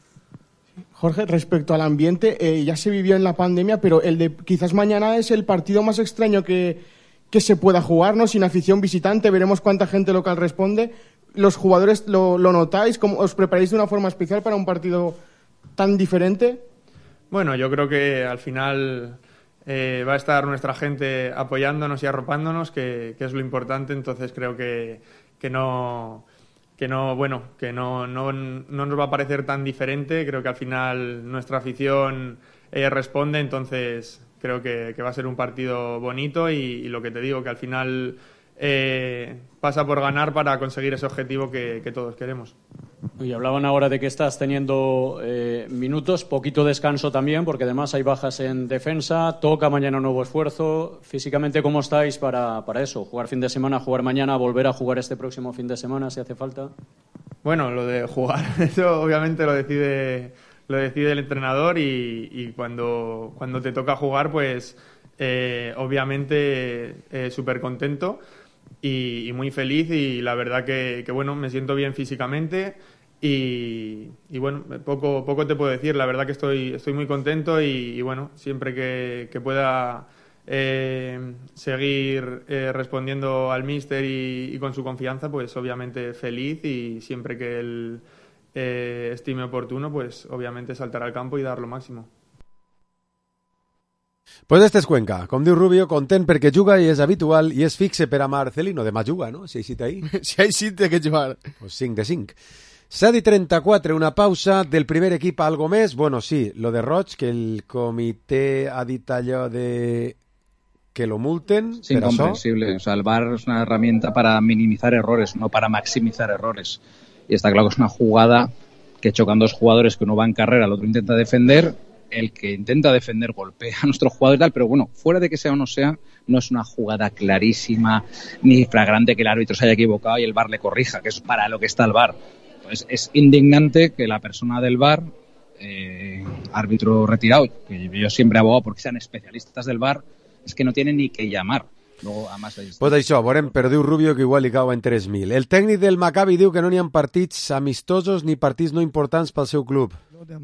Jorge, respecto al ambiente, eh, ya se vivió en la pandemia, pero el de quizás mañana es el partido más extraño que, que se pueda jugar, ¿no? Sin afición visitante, veremos cuánta gente local responde. ¿Los jugadores lo, lo notáis? ¿Cómo os preparáis de una forma especial para un partido tan diferente? Bueno, yo creo que al final eh, va a estar nuestra gente apoyándonos y arropándonos, que, que es lo importante, entonces creo que, que no... que no bueno que no, no, no nos va a parecer tan diferente, creo que al final nuestra afición eh, responde, entonces creo que, que va a ser un partido bonito y, y lo que te digo, que al final eh, pasa por ganar para conseguir ese objetivo que, que todos queremos. Y hablaban ahora de que estás teniendo eh, minutos, poquito descanso también, porque además hay bajas en defensa, toca mañana un nuevo esfuerzo. Físicamente, ¿cómo estáis para, para eso? ¿Jugar fin de semana, jugar mañana, volver a jugar este próximo fin de semana si hace falta? Bueno, lo de jugar, eso obviamente lo decide, lo decide el entrenador y, y cuando, cuando te toca jugar, pues eh, obviamente eh, súper contento y, y muy feliz y la verdad que, que bueno, me siento bien físicamente. Y, y bueno, poco, poco te puedo decir, la verdad que estoy, estoy muy contento y, y bueno, siempre que, que pueda eh, seguir eh, respondiendo al míster y, y con su confianza, pues obviamente feliz y siempre que él eh, estime oportuno, pues obviamente saltar al campo y dar lo máximo. Pues este és Cuenca, com diu Rubio, content perquè juga i és habitual i és fixe per a Marcelino, demà juga, no? Si hay cita ahí. Si hay cita que jugar. Pues cinc de cinc. set i trenta-quatre, una pausa del primer equip, algo més? Bueno, sí, lo de Roig, que el comitè ha dit allò de que lo multen. Es incomprensible. O sea, el V A R es una herramienta para minimizar errores, no para maximizar errores. Y está claro que es una jugada que chocan dos jugadores, que uno va en carrera, el otro intenta defender. El que intenta defender golpea a nuestro jugador y tal, pero bueno, fuera de que sea o no sea, no es una jugada clarísima ni flagrante que el árbitro se haya equivocado y el V A R le corrija, que es para lo que está el V A R. Pues es indignante que la persona del V A R, eh, árbitro retirado, que yo siempre abogo porque sean especialistas del V A R, es que no tienen ni que llamar. Luego, a más Pues això, veurem, però diu Rubio que igual li cau en tres mil. El tècnic del Maccabi diu que no n'hi ha partits amistosos ni partits no importants pel seu club.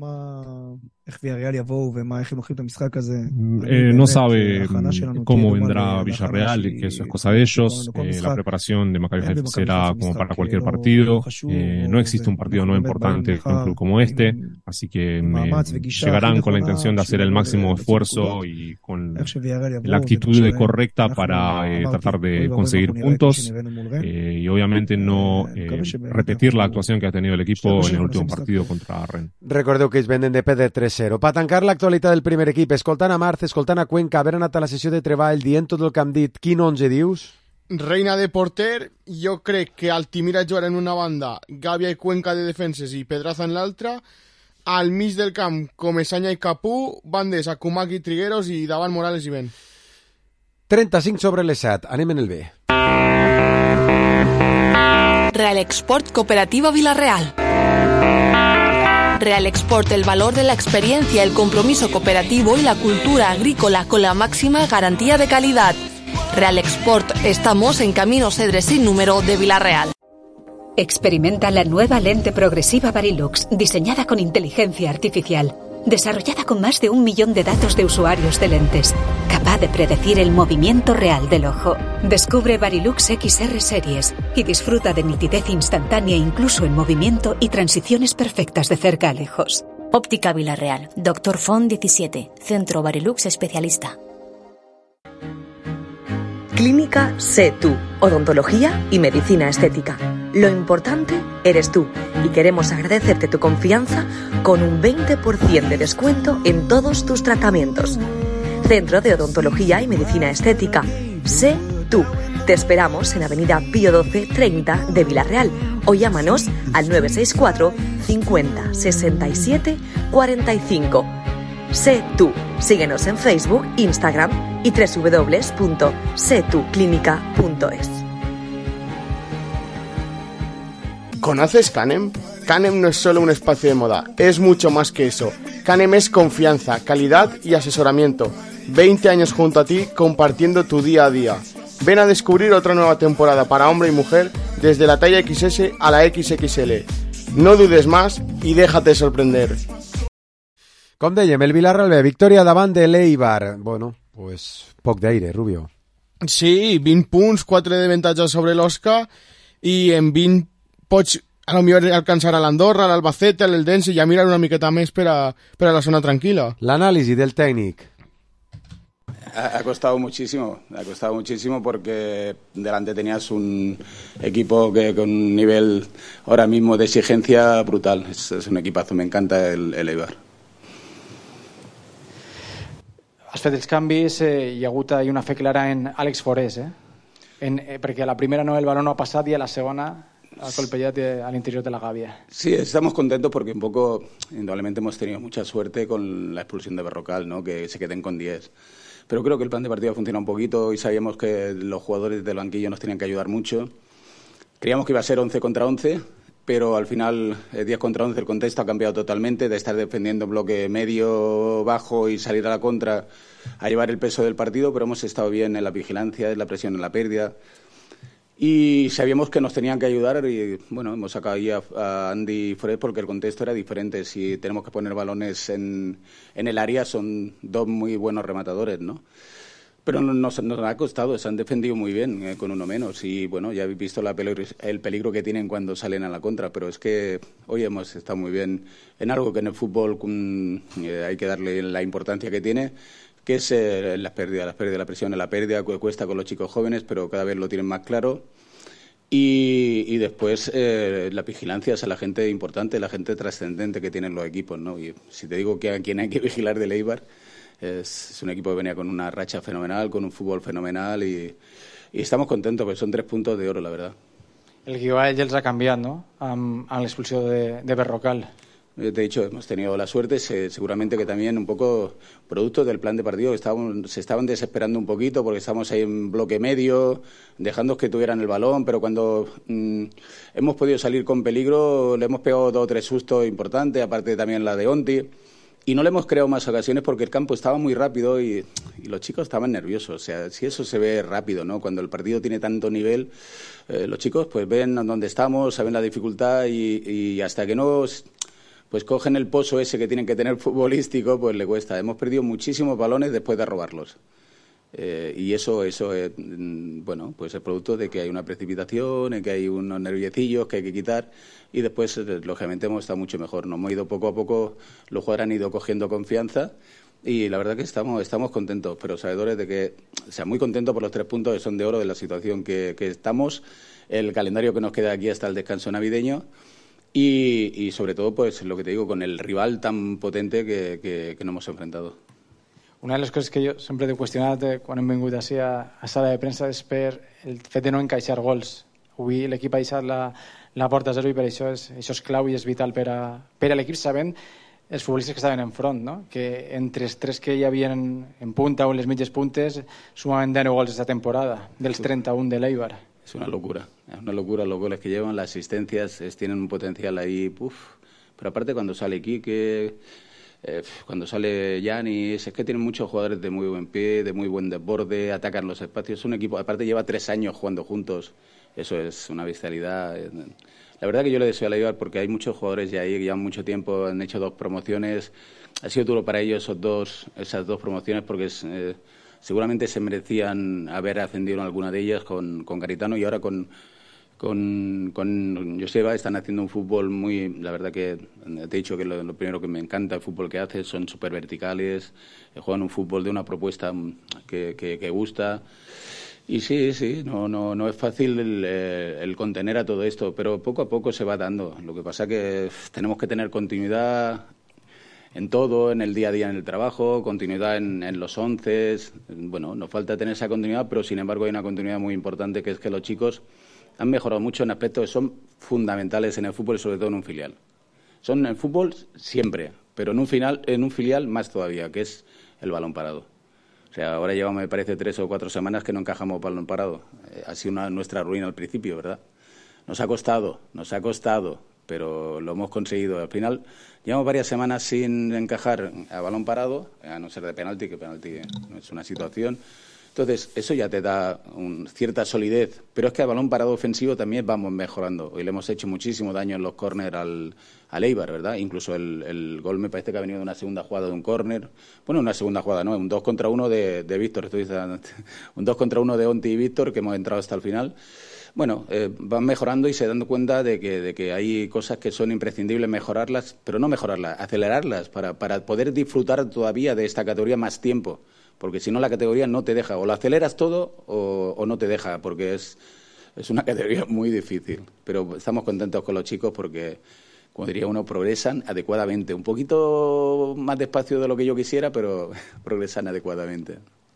Eh, no sabe cómo vendrá Villarreal, que eso es cosa de ellos. Eh, la preparación de Maccabi Haifa será como para cualquier partido. Eh, no existe un partido no importante en un club como este, así que eh, llegarán con la intención de hacer el máximo esfuerzo y con la actitud correcta para eh, tratar de conseguir puntos eh, y obviamente no eh, repetir la actuación que ha tenido el equipo en el último partido contra Rennes. Recordeu que ells venen de perdre tres zero. Per tancar l'actualitat del primer equip, escoltant a Marc, escoltant a Cuenca, haver anat a la sessió de treball, dient tot el que han dit, quin onze dius? Reina de porter, jo crec que Altimira jugarà en una banda, Gàbia i Cuenca de defenses i Pedraza en l'altra, al mig del camp Comesaña i Capú, bandes Akumak i Trigueros i davant Morales i Ben. trenta-cinc sobre les set, anem en el B. Real Export Cooperativa Villarreal. Real Export, el valor de la experiencia, el compromiso cooperativo y la cultura agrícola con la máxima garantía de calidad. Real Export, estamos en Camino Cedres sin número de Villarreal. Experimenta la nueva lente progresiva Varilux, diseñada con inteligencia artificial, desarrollada con más de un millón de datos de usuarios de lentes, capaz de predecir el movimiento real del ojo. Descubre Varilux X R Series y disfruta de nitidez instantánea incluso en movimiento y transiciones perfectas de cerca a lejos. Óptica Villarreal, Doctor Font diecisiete, Centro Varilux Especialista. Clínica Sé Tú, odontología y medicina estética. Lo importante eres tú y queremos agradecerte tu confianza con un veinte por ciento de descuento en todos tus tratamientos. Centro de Odontología y Medicina Estética. Sé Tú. Te esperamos en Avenida Pío doce treinta de Villarreal o llámanos al nueve seis cuatro cincuenta sesenta y siete cuarenta y cinco. Sé Tú. Síguenos en Facebook, Instagram y doble u doble u doble u punto sé tú clínica punto es. ¿Conoces Canem? Canem no es solo un espacio de moda, es mucho más que eso. Canem es confianza, calidad y asesoramiento. veinte años junto a ti compartiendo tu día a día. Ven a descubrir otra nueva temporada para hombre y mujer desde la talla equis ese a la equis equis ele. No dudes más y déjate sorprender. Com dèiem, el Villarreal B, victòria davant de l'Eibar. Bueno, pues poc d'aire, Rubio. Sí, vint punts, quatre d'avantatge sobre l'Osca i en vint pots a lo millor alcançar a l'Andorra, a l'Albacete, a l'Eldense i a mirar una miqueta més per a, per a la zona tranquil·la. L'anàlisi del tècnic. Ha costado muchísimo, ha costado muchísimo porque delante tenías un equipo que con un nivel ahora mismo de exigencia brutal. Es, es un equipazo, me encanta el, el Eibar. Has fet els canvis, eh, hi ha hagut ahí una fe clara en Àlex Forés, eh? En, eh, perquè a la primera no el balón no ha passat i a la segona ha colpejat al interior de la gàbia. Sí, estamos contentos porque un poco, indudablemente hemos tenido mucha suerte con la expulsión de Berrocal, ¿no? Que se queden con diez. Pero creo que el plan de partido ha funcionado un poquito y sabíamos que los jugadores del banquillo nos tenían que ayudar mucho. Creíamos que iba a ser once contra once, pero al final eh, diez contra once el contexto ha cambiado totalmente, de estar defendiendo bloque medio, bajo y salir a la contra a llevar el peso del partido, pero hemos estado bien en la vigilancia, en la presión, en la pérdida y sabíamos que nos tenían que ayudar y bueno, hemos sacado ahí a, a Andy Forés porque el contexto era diferente. Si tenemos que poner balones en, en el área son dos muy buenos rematadores, ¿no? Pero nos, nos ha costado, se han defendido muy bien eh, con uno menos y bueno, ya habéis visto la peligro, el peligro que tienen cuando salen a la contra, pero es que hoy hemos estado muy bien en algo que en el fútbol um, eh, hay que darle la importancia que tiene, que es eh, las pérdidas, las pérdidas, la presión, la pérdida que cuesta con los chicos jóvenes, pero cada vez lo tienen más claro. Y, y después eh, la vigilancia es a la gente importante, la gente trascendente que tienen los equipos, ¿no? Y si te digo que a quien hay que vigilar del Eibar, Es, es un equipo que venía con una racha fenomenal, con un fútbol fenomenal y, y estamos contentos porque son tres puntos de oro, la verdad. El guió a ells ha canviat, no?, amb, amb l'expulsió de, de Berrocal. Te he dicho, hemos tenido la suerte, se, seguramente que también un poco producto del plan de partido, estábamos, se estaban desesperando un poquito porque estábamos ahí en bloque medio, dejando que tuvieran el balón, pero cuando mmm, hemos podido salir con peligro, le hemos pegado dos o tres sustos importantes, aparte también la de Onti. y no le hemos creado más ocasiones porque el campo estaba muy rápido y, y los chicos estaban nerviosos. O sea, si eso se ve rápido, ¿no? Cuando el partido tiene tanto nivel, eh, los chicos pues ven dónde estamos, saben la dificultad y, y hasta que no pues cogen el pozo ese que tienen que tener futbolístico, pues le cuesta. Hemos perdido muchísimos balones después de robarlos. Eh, y eso, eso es, bueno, pues es producto de que hay una precipitación, de que hay unos nerviecillos que hay que quitar y después, lógicamente, hemos estado mucho mejor. Nos hemos ido poco a poco, los jugadores han ido cogiendo confianza y la verdad que estamos, estamos contentos, pero sabedores de que, o sea, muy contentos por los tres puntos que son de oro de la situación que, que estamos, el calendario que nos queda aquí hasta el descanso navideño y, y sobre todo, pues lo que te digo, con el rival tan potente que, que, que nos hemos enfrentado. Una de les coses que jo sempre he qüestionat quan hem vingut així a, a sala de premsa és per el fet de no encaixar gols. Avui l'equip ha deixat la, la porta a zero i per això és, això és clau i és vital per a, per a l'equip, sabent els futbolistes que estaven enfront, no? Que entre els tres que hi havia en, en punta o en les mitges puntes sumaven dinou gols esta temporada, dels trenta-un de l'Eibar. Es una locura, es una locura los goles que llevan, las asistencias es, tienen un potencial ahí, uf. Pero aparte cuando sale Quique... Eh, cuando sale Yanis, es que tienen muchos jugadores de muy buen pie, de muy buen desborde, atacan los espacios. Es un equipo, aparte lleva tres años jugando juntos, eso es una bestialidad. La verdad que yo le deseo a la Eibar porque hay muchos jugadores ya ahí que llevan mucho tiempo, han hecho dos promociones. Ha sido duro para ellos esos dos, esas dos promociones porque es, eh, seguramente se merecían haber ascendido en alguna de ellas con, con Garitano y ahora con... Con, con Joseba están haciendo un fútbol muy... La verdad que te he dicho que lo, lo primero que me encanta el fútbol que hace son súper verticales, eh, juegan un fútbol de una propuesta que, que, que gusta. Y sí, sí, no, no, no es fácil el, el contener a todo esto, pero poco a poco se va dando. Lo que pasa que tenemos que tener continuidad en todo, en el día a día en el trabajo, continuidad en, en los once. Bueno, nos falta tener esa continuidad, pero sin embargo hay una continuidad muy importante que es que los chicos... han mejorado mucho en aspectos que son fundamentales en el fútbol y sobre todo en un filial. Son en el fútbol siempre, pero en un, final, en un filial más todavía, que es el balón parado. O sea, ahora llevamos, me parece, tres o cuatro semanas que no encajamos balón parado. Eh, ha sido una, nuestra ruina al principio, ¿verdad? Nos ha costado, nos ha costado, pero lo hemos conseguido. Al final, llevamos varias semanas sin encajar a balón parado, a no ser de penalti, que penalti no es una situación. Entonces, eso ya te da un, cierta solidez, pero es que al balón parado ofensivo también vamos mejorando. Hoy le hemos hecho muchísimo daño en los córner al, al Eibar, ¿verdad? Incluso el, el gol me parece que ha venido de una segunda jugada de un córner. Bueno, una segunda jugada, ¿no? Un dos contra uno de, de Víctor, estoy diciendo, un dos contra uno de Onti y Víctor, que hemos entrado hasta el final. Bueno, eh, van mejorando y se dan cuenta de que, de que hay cosas que son imprescindibles mejorarlas, pero no mejorarlas, acelerarlas para, para poder disfrutar todavía de esta categoría más tiempo. Porque si no la categoría no te deja, o lo aceleras todo o, o no te deja, porque es, es una categoría muy difícil. Pero estamos contentos con los chicos porque, como diría uno, progresan adecuadamente. Un poquito más despacio de lo que yo quisiera, pero progresan adecuadamente.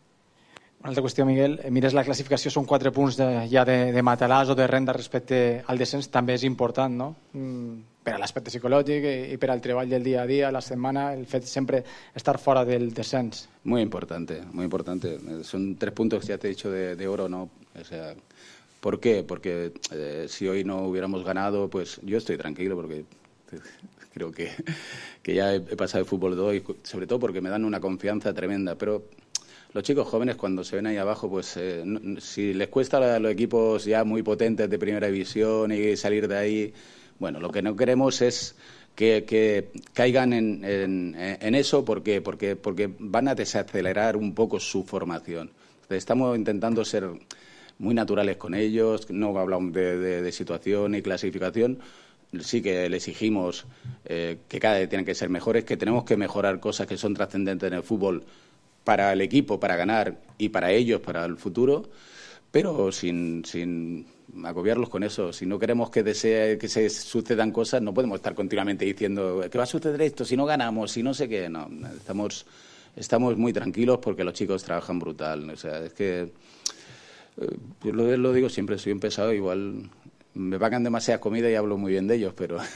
Una altra qüestió, Miguel, mires la classificació, són quatre punts de, ja de, de matalàs o de renda respecte al descens, també és important, no? Mm, per a l'aspecte psicològic i, i per al treball del dia a dia, la setmana, el fet sempre estar fora del descens. Muy importante, muy importante. Son tres puntos que ya te he dicho de, de oro, ¿no? O sea, ¿por qué? Porque eh, si hoy no hubiéramos ganado, pues yo estoy tranquilo porque creo que, que ya he, he pasado el fútbol de hoy, sobre todo porque me dan una confianza tremenda, pero... Los chicos jóvenes cuando se ven ahí abajo, pues eh, no, si les cuesta a los equipos ya muy potentes de primera división y salir de ahí, bueno, lo que no queremos es que, que caigan en, en, en eso porque, porque, porque van a desacelerar un poco su formación. Entonces, estamos intentando ser muy naturales con ellos, no hablamos de, de, de situación y clasificación. Sí que le exigimos eh, que cada vez tienen que ser mejores, que tenemos que mejorar cosas que son trascendentes en el fútbol para el equipo, para ganar y para ellos, para el futuro, pero sin, sin agobiarlos con eso. Si no queremos que, desee, que se sucedan cosas, no podemos estar continuamente diciendo que va a suceder esto, si no ganamos, si no sé qué. No, estamos, estamos muy tranquilos porque los chicos trabajan brutal. O sea, es que, eh, yo lo, lo digo siempre, soy un pesado, igual... Me pagan demasiada comida y hablo muy bien de ellos, pero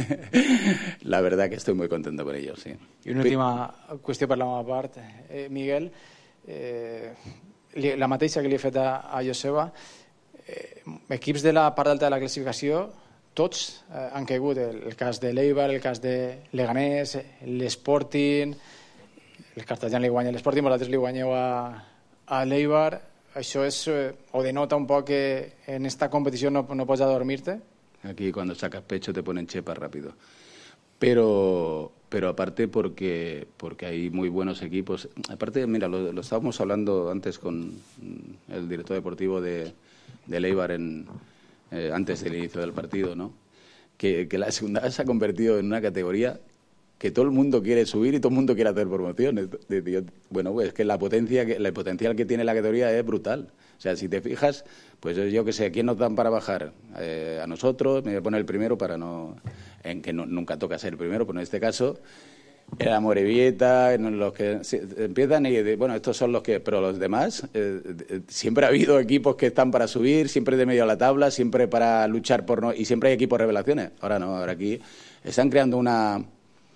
la verdad que estoy muy contento con ellos, sí. I una última qüestió per la meva part, eh, Miguel, eh, la mateixa que li he fet a, a Joseba, eh, equips de la part alta de la classificació tots eh, han caigut, el, el cas de l'Eibar, el cas de Leganés, l'Sporting, el Cartagena li guanya l'Sporting, vosaltres li guanyeu a, a l'Eibar. Això és, eh, o denota un poc que en esta competició no, no pots adormir-te. Aquí cuando sacas pecho te ponen chepa rápido. Pero, pero aparte porque, porque hay muy buenos equipos. Aparte, mira, lo, lo estábamos hablando antes con el director deportivo de, de Eibar en, eh, antes del inicio del partido, ¿no? Que, que la segunda se ha convertido en una categoría que todo el mundo quiere subir y todo el mundo quiere hacer promociones. Bueno, pues es que la potencia, que, el potencial que tiene la categoría es brutal. O sea, si te fijas, pues yo que sé, ¿quién nos dan para bajar? Eh, a nosotros, me voy a poner el primero para no... en que no, nunca toca ser el primero, pero en este caso, era Morevieta, en los que sí, empiezan y, de, bueno, estos son los que... Pero los demás, eh, siempre ha habido equipos que están para subir, siempre de medio a la tabla, siempre para luchar por... no Y siempre hay equipos revelaciones. Ahora no, ahora aquí están creando una...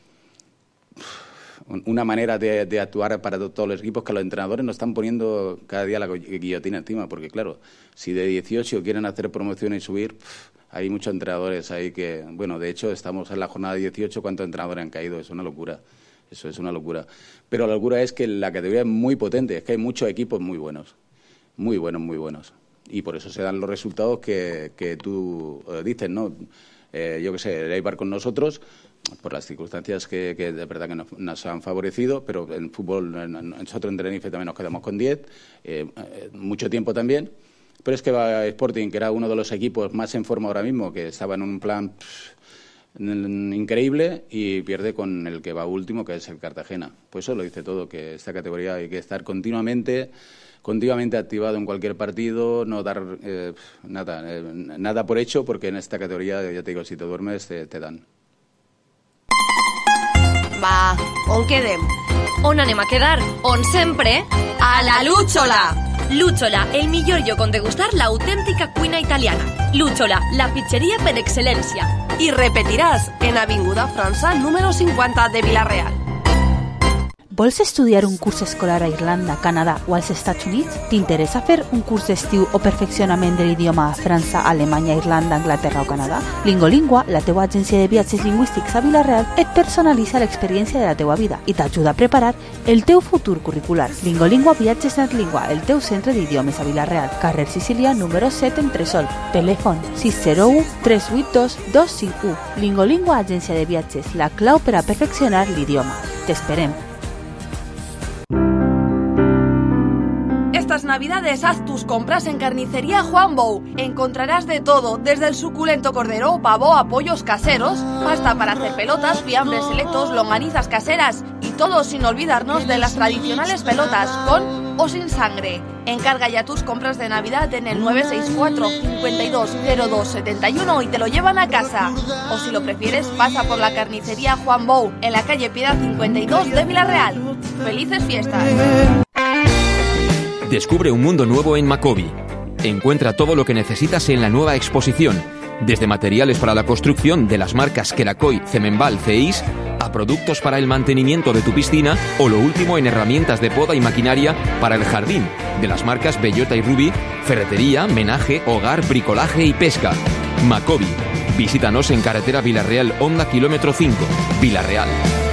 una manera de, de actuar para todos los equipos que los entrenadores nos están poniendo cada día la guillotina encima, porque claro, si de dieciocho quieren hacer promoción y subir, pff, hay muchos entrenadores ahí que, bueno, de hecho estamos en la jornada dieciocho, ¿cuántos entrenadores han caído? Es una locura, eso es una locura. Pero la locura es que la categoría es muy potente, es que hay muchos equipos muy buenos, muy buenos, muy buenos. Y por eso se dan los resultados que, que tú eh, dices, ¿no? Eh, yo qué sé, el Eibar con nosotros, por las circunstancias que, que de verdad que nos, nos han favorecido, pero en fútbol, en, en, nosotros en Tenerife también nos quedamos con diez, eh, eh, mucho tiempo también, pero es que va Sporting, que era uno de los equipos más en forma ahora mismo, que estaba en un plan pff, increíble, y pierde con el que va último, que es el Cartagena. Pues eso lo dice todo, que esta categoría hay que estar continuamente... continuamente activado en cualquier partido, no dar eh, nada, eh, nada por hecho, porque en esta categoría, ya te digo, si te duermes, te, te dan. Va, on quedem? On anem a quedar? On sempre? A la Lúchola! Lúchola, el millor lloc on degustar l'autèntica cuina italiana. Lúchola, la pizzeria per excel·lència. I repetiràs en Avinguda França, número cinquanta de Vila-real. Vols estudiar un curs escolar a Irlanda, Canadà o als Estats Units? T'interessa fer un curs d'estiu o perfeccionament de l'idioma a França, Alemanya, Irlanda, Anglaterra o Canadà? Lingolingua, la teua agència de viatges lingüístics a Vila-real, et personalitza l'experiència de la teua vida i t'ajuda a preparar el teu futur curricular. Lingolingua Viatges Netlingua, el teu centre d'idiomes a Vila-real, carrer Sicília, número set, Entresol. Telèfon sis zero u tres vuit dos dos cinc u. Lingolingua Agència de Viatges, la clau per a perfeccionar l'idioma. T'esperem. Estas navidades haz tus compras en Carnicería Juan Bou. Encontrarás de todo, desde el suculento cordero, pavo a pollos caseros, pasta para hacer pelotas, fiambres selectos, longanizas caseras y todo sin olvidarnos de las tradicionales pelotas con o sin sangre. Encarga ya tus compras de Navidad en el nueve seis cuatro, cinco dos cero dos siete uno y te lo llevan a casa. O si lo prefieres, pasa por la Carnicería Juan Bou, en la calle Piedad cincuenta y dos de Vila-real. ¡Felices fiestas! Descubre un mundo nuevo en Macobi. Encuentra todo lo que necesitas en la nueva exposición, desde materiales para la construcción de las marcas Kerakoy, Cemenbal, Ceis, a productos para el mantenimiento de tu piscina o lo último en herramientas de poda y maquinaria para el jardín, de las marcas Bellota y Ruby, ferretería, menaje, hogar, bricolaje y pesca. Macobi. Visítanos en carretera Vila-real Honda kilómetro cinco, Vila-real.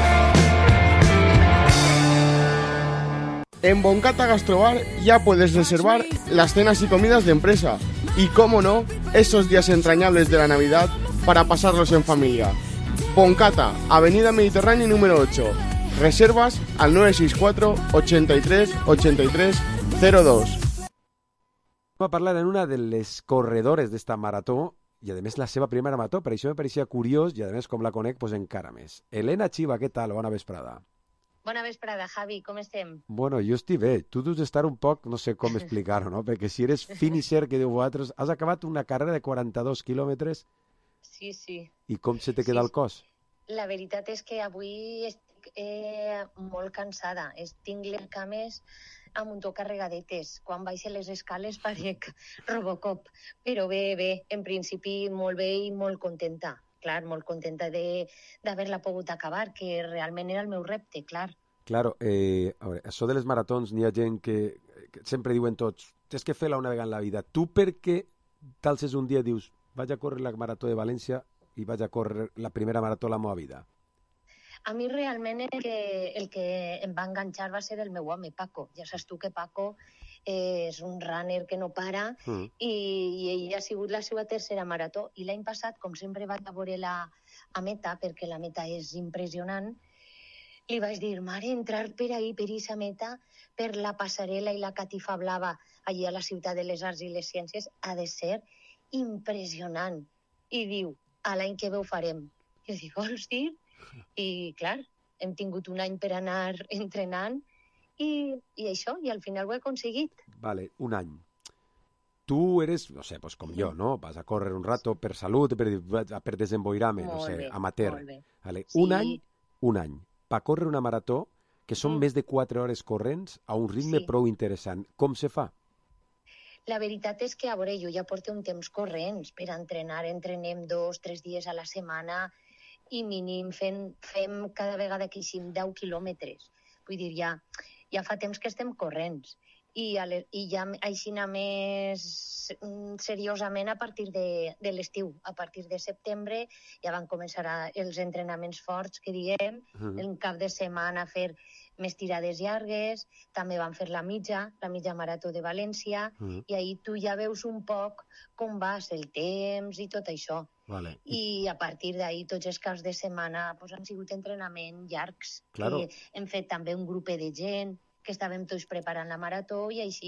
En Boncata Gastrobar ya puedes reservar las cenas y comidas de empresa. Y cómo no, esos días entrañables de la Navidad para pasarlos en familia. Boncata, Avenida Mediterránea número ocho. Reservas al nueve seis cuatro, ochenta y tres, ochenta y tres, cero dos. Va a parlar en una de les corredores d'esta marató i a més la seva primera marató, per això me pareixia curiós i a més com la conec, pues encara més. Elena Chiva, què tal? Bona vesprada. Bona vesprada, Javi, com estem? Bueno, jo estic bé. Tu deus estar un poc, no sé com explicar-ho, no? Perquè si eres finisher, que diu vosaltres, has acabat una carrera de quaranta-dos quilòmetres. Sí, sí. I com se te queda sí. el cos? La veritat és que avui estic eh, molt cansada. Tinc les cames amb un toc carregadetes. Quan baixo les escales parec Robocop. Però bé, bé, en principi molt bé i molt contenta. Clar, molt contenta d'haver-la pogut acabar, que realment era el meu repte, clar. Claro, eh, a veure, això de les maratons n'hi ha gent que, que sempre diuen tots, tens que fer-la una vegada en la vida. Tu per què t'alces un dia i dius, vaig a córrer la marató de València i vaig a córrer la primera marató de la meva vida? A mi realment el que, el que em va enganxar va ser el meu home, Paco. Ja saps tu que Paco eh, és un runner que no para mm. i, i ell ha sigut la seva tercera marató. I l'any passat, com sempre vaig a veure la a meta, perquè la meta és impressionant, li vaig dir, mare, entrar per ahí, per aquesta meta, per la passarel·la i la catifa blava allà a la Ciutat de les Arts i les Ciències, ha de ser impressionant. I diu, a l'any que ve ho farem. Jo dic, vols dir? I, clar, hem tingut un any per anar entrenant i, i això, i al final ho he aconseguit. Vale, un any. Tu eres, no sé, pues com jo, ¿no? Vas a córrer un rato per salut, per, per desemboirar-me, no sé, bé, amateur. Vale. Sí. Un any, un any. Per córrer una marató, que són mm. més de quatre hores corrents, a un ritme sí. prou interessant. Com se fa? La veritat és que, a veure, jo ja porto un temps corrents per entrenar. Entrenem dos, tres dies a la setmana i mínim fem, fem cada vegada que hicim deu quilòmetres. Vull dir, ja, ja fa temps que estem corrents. I, a le, i ja així més seriosament a partir de, de l'estiu. A partir de setembre ja van començar a, els entrenaments forts, que diem, mm. en cap de setmana a fer més tirades llargues, també van fer la mitja, la mitja marató de València, mm. i ahir tu ja veus un poc com vas, el temps i tot això. Vale. I a partir d'ahir tots els caps de setmana pues, han sigut entrenaments llargs. Claro. Hem fet també un grup de gent que estàvem tots preparant la marató i així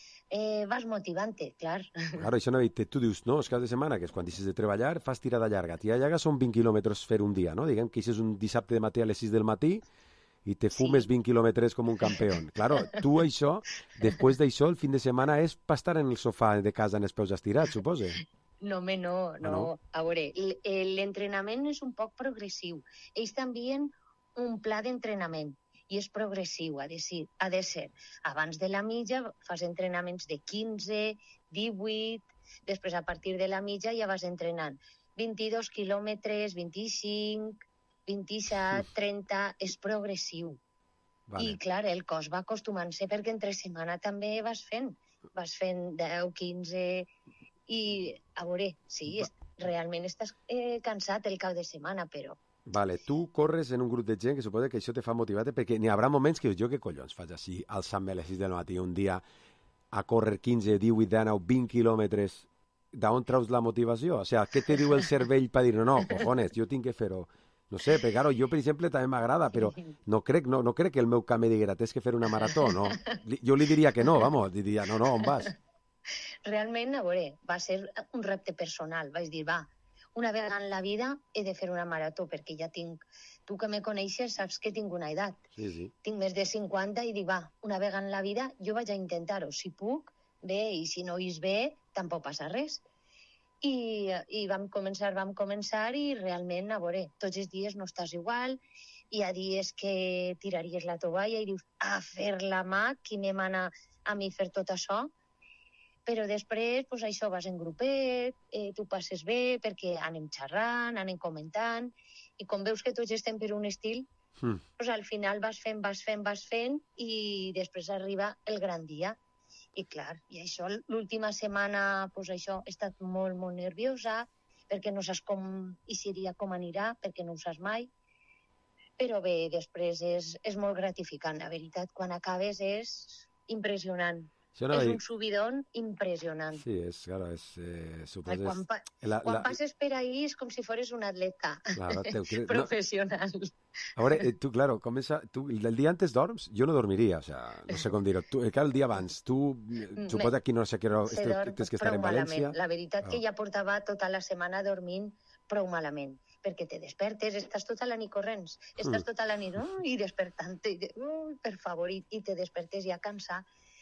eh, vas motivant-te, clar. Claro, això no he dit, tu dius, no, els caps de setmana, que és quan deixes de treballar, fas tirada llarga. Tirada llarga són vint quilòmetres fer un dia, no? Diguem que és un dissabte de matí a les sis del matí i te fumes sí. vint quilòmetres com un campió. Claro, tu això, després d'això, el fin de setmana és per estar en el sofà de casa en els peus estirats, supose. No, home, no, no. no. A veure, l'entrenament és un poc progressiu. Ells també un pla d'entrenament i és progressiu, ha de, ser, ha de ser. Abans de la mitja fas entrenaments de quinze, divuit, després a partir de la mitja ja vas entrenant vint-i-dos quilòmetres, vint-i-cinc, vint-i-set, trenta, és progressiu. Vale. I clar, el cos va acostumant-se perquè entre setmana també vas fent, vas fent deu, quinze, i a veure, sí, realment estàs eh, cansat el cap de setmana, però Vale, tu corres en un grup de gent que suposa que això te fa motivar-te, perquè n'hi haurà moments que jo què collons faig així, alçant-me a les sis del matí un dia a córrer quinze, divuit, dinou, vint quilòmetres, d'on traus la motivació? O sigui, què te diu el cervell per dir, no, no, cojones, jo tinc que fer-ho? No sé, perquè claro, jo per exemple també m'agrada, però no crec, no, no crec que el meu camp me diguera tens que fer una marató, no? Jo li diria que no, vamos, diria, no, no, on vas? Realment, a veure, va ser un repte personal, vaig dir, va, una vegada en la vida he de fer una marató, perquè ja tinc... Tu que me coneixes saps que tinc una edat. Sí, sí. Tinc més de cinquanta i dic, va, una vegada en la vida jo vaig a intentar-ho. Si puc, bé, i si no és bé, tampoc passa res. I, i vam començar, vam començar i realment, a veure, tots els dies no estàs igual. Hi ha dies que tiraries la tovalla i dius, a fer la mà, qui me mana a mi fer tot això? Però després, pues, això vas en grupet, eh, tu passes bé perquè anem xerrant, anem comentant, i com veus que tots estem per un estil, mm. pues, al final vas fent, vas fent, vas fent, i després arriba el gran dia. I clar, i això, l'última setmana, pues, això, he estat molt, molt nerviosa, perquè no saps com hi seria, com anirà, perquè no ho saps mai. Però bé, després és, és molt gratificant, la veritat, quan acabes és impressionant. No és un subidón impressionant. Sí, és, claro, és... Eh, suposes... Quan, pa la, quan la... passes per ahí és com si fores un atleta claro, professional. No. A veure, tu, claro, comença... Tu, el dia antes dorms? Jo no dormiria, o sea, no sé com dir-ho. El dia abans, tu, suposa que no sé què tens que estar en València? La veritat oh. que ja portava tota la setmana dormint prou malament, perquè te despertes, estàs tota la nit corrents, estàs mm. tota la nit, oh, i despertant-te, oh, per favor, i, i te despertes ja cansat.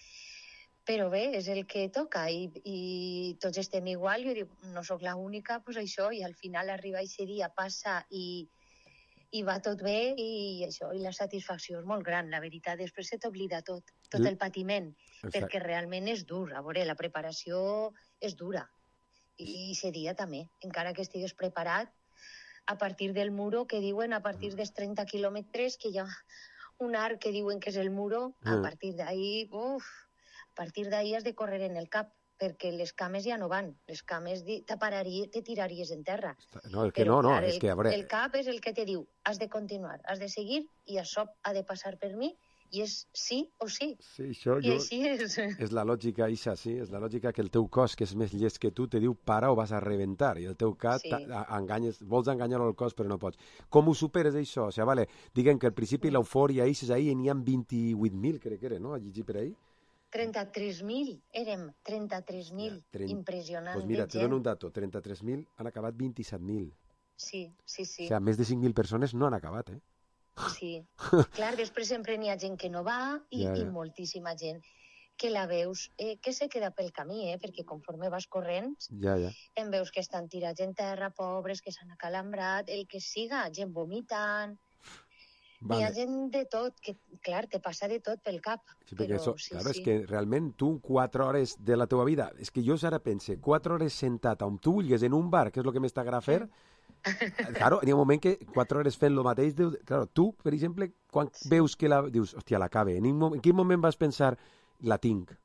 Però bé, és el que toca i, i tots estem igual, jo dic, no sóc l'única, doncs això, i al final arriba aquest dia, passa i, i va tot bé i això, i la satisfacció és molt gran, la veritat, després se t'oblida tot, tot el patiment, Exacte. perquè realment és dur, a veure, la preparació és dura, i aquest dia també, encara que estigues preparat, a partir del muro, que diuen a partir dels trenta quilòmetres, que hi ha un arc que diuen que és el muro, a partir d'ahí, uff, a partir d'ahí has de córrer en el cap, perquè les cames ja no van. Les cames te pararies, te tiraries en terra. No, és que no, no, és que a veure... El cap és el que te diu, has de continuar, has de seguir, i això ha de passar per mi, i és sí o sí. Sí, això I jo... així és. És la lògica, Isa, sí, és la lògica que el teu cos, que és més llest que tu, te diu para o vas a reventar, i el teu cas, sí. enganyes, vols enganyar el cos però no pots. Com ho superes això? O sigui, vale, diguem que al principi mm. l'eufòria, Isa, ahir n'hi ha vint-i-vuit mil, crec que era, no? A llegir per ahir? trenta-tres mil, érem trenta-tres mil, ja, trenta... impressionant. Doncs pues mira, te dono un dato, trenta-tres mil han acabat vint-i-set mil. Sí, sí, sí. O sigui, més de cinc mil persones no han acabat, eh? Sí, clar, després sempre n'hi ha gent que no va i, ja, ja. i moltíssima gent que la veus, eh, que se queda pel camí, eh, perquè conforme vas corrent, ja, ja. en veus que estan tirats en terra, pobres, que s'han acalambrat, el que siga, gent vomitant, vale. Hi ha gent de tot, que clar, te passa de tot pel cap. Sí, perquè però, això, sí, clar, sí. és que realment tu quatre hores de la teva vida, és que jo ara pense, quatre hores sentat on tu vulguis en un bar, que és el que m'està agrada fer, claro, hi ha un moment que quatre hores fent el mateix, de, claro, tu, per exemple, quan sí. veus que la... dius, hòstia, l'acabe, en, en quin moment vas pensar, la tinc?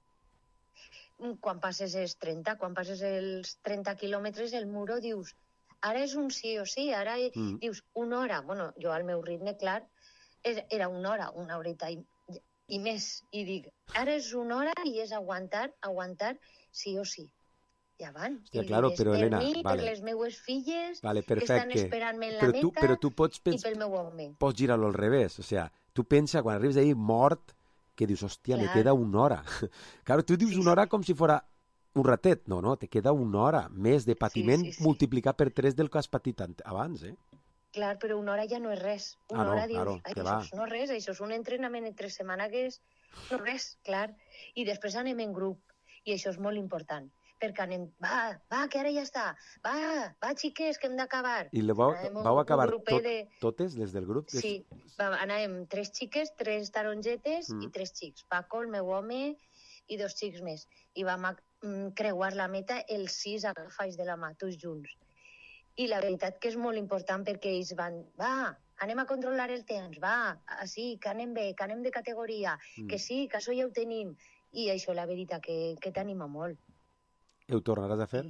Quan passes els trenta, quan passes els trenta quilòmetres, el muro dius, ara és un sí o sí, ara mm. dius una hora, bueno, jo al meu ritme, clar, era una hora, una horeta i, i més, i dic, ara és una hora i és aguantar, aguantar, sí o sí. Ja van. Hòstia, claro, però, per Helena, mi, vale. per les meues filles, vale, que estan esperant-me en la però meta, tu, però tu pots pens... i pel meu home. Pots girar-lo al revés, o sea, tu pensa, quan arribes ahí mort, que dius, hòstia, clar. Me queda una hora. Claro, tu dius sí, una hora com si fora un ratet. No, no, te queda una hora més de patiment sí, sí, sí. multiplicat per tres del que has patit abans, eh? Clar, però una hora ja no és res. Una ah, no, hora dius, claro, ai, això és no res, això és un entrenament en tres setmanes que és no res, clar. I després anem en grup, i això és molt important. Perquè anem, va, va, que ara ja està, va, va, xiques, que hem d'acabar. I le vau, vau acabar tot, de... totes, les del grup? Sí, va, anàvem tres xiques, tres tarongetes mm. i tres xics. Paco, el meu home i dos xics més. I vam mm, creuar la meta els sis agafats de la mà, tots junts. I la veritat que és molt important perquè ells van, va, anem a controlar el temps, va, sí, que anem bé, que anem de categoria, mm. que sí, que això ja ho tenim. I això, la veritat, que, que t'anima molt. I ho tornaràs a fer?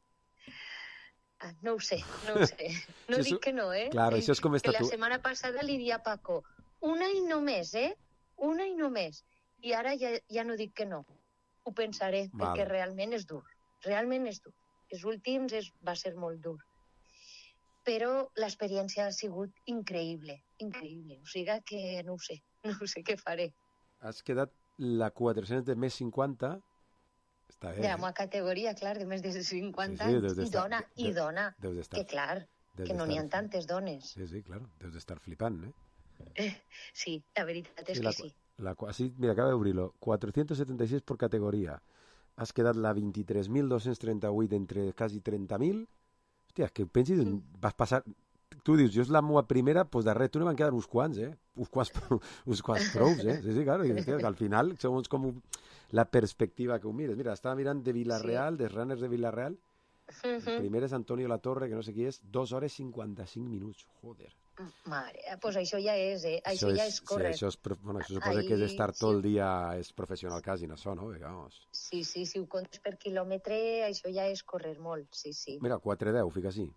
Ah, no ho sé, no ho sé. No dic que no, eh? Claro, això és com està tu. La setmana passada li dia a Paco, una i només, eh? Una i només. I ara ja, ja no dic que no. Ho pensaré, vale. Perquè realment és dur. Realment és dur. Els últims és, va ser molt dur. Però l'experiència ha sigut increïble, increïble. O sigui que no ho sé, no ho sé què faré. Has quedat la quatre-cents de més cinquanta... Està bé, de la meva eh? categoria, clar, de més de cinquanta sí, sí, anys. I dona, de, i dona. Que clar, que no n'hi ha tantes dones. Sí, sí, clar, deus d'estar flipant, eh? eh? Sí, la veritat és sí, la, que sí. La, sí, mira, acaba d'obrir-lo. cuatrocientos setenta y seis por categoria. Has quedat la vint-i-tres mil dos-cents trenta-vuit entre quasi trenta mil. Hòstia, que pensis, mm. vas passar... Tu dius, jo és la meva primera, doncs pues darrere tu ne van quedar uns quants, eh? Uns quants, uns quants prous, eh? Sí, sí, claro, que, que al final segons com la perspectiva que ho mires. Mira, estava mirant de Villarreal, sí. dels runners de Villarreal. Uh-huh. El primer és Antonio Latorre, que no sé qui és, dos hores cinquanta-cinc minuts. Joder. Mare, doncs pues això ja és, eh? Això, això ja és, és córrer. Sí, això, és, bueno, això suposa Ahí, que és estar tot sí. el dia, és professional quasi, no això, no? Vamos. Sí, sí, si ho comptes per quilòmetre, això ja és córrer molt, sí, sí. Mira, quatre deu, fica així.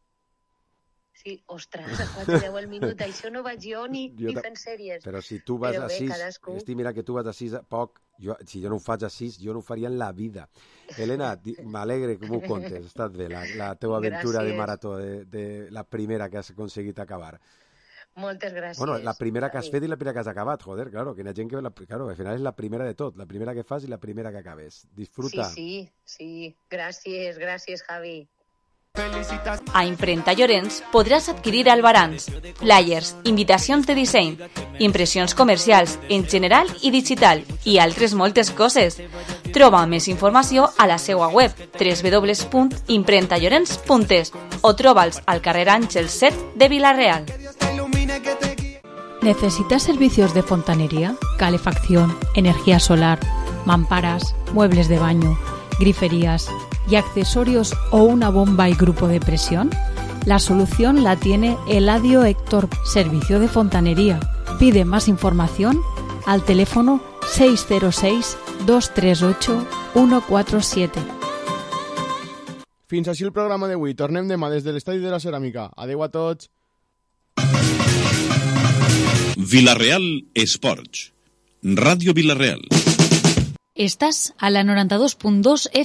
Sí, ostres, a quatre deu el minut, això no vaig jo ni, jo ni fent sèries. Però si tu vas Però a sis, cadascú... estic mira que tu vas a sis, poc, jo, si jo no ho faig a sis, jo no ho faria en la vida. Helena, m'alegre que m'ho contes, ha estat bé, la, la teva aventura gràcies. de marató, de, de la primera que has aconseguit acabar. Moltes gràcies. Bueno, la primera que has fet i la primera que has acabat, joder, claro, que hi ha gent que, la, claro, al final és la primera de tot, la primera que fas i la primera que acabes. Disfruta. Sí, sí, sí, gràcies, gràcies, Javi. A Imprenta Llorenç podràs adquirir albarans, flyers, invitacions de disseny, impressions comercials en general i digital i altres moltes coses. Troba més informació a la seva web w w w punt imprenta llorenç punt es o troba'ls al carrer Àngel set de Vila-real. ¿Necesitas servicios de fontanería, calefacción, energía solar, mamparas, muebles de baño, griferías y accesorios o una bomba y grupo de presión? La solución la tiene Eladio Héctor, Servicio de Fontanería. Pide más información al teléfono seis cero seis, dos tres ocho, uno cuatro siete. Fins així el programa d'avui. Tornem demà des de l'Estadi de la Ceràmica. Adeu a tots. Vilareal Esports. Ràdio Vilareal. Estás a la noranta dos punt dos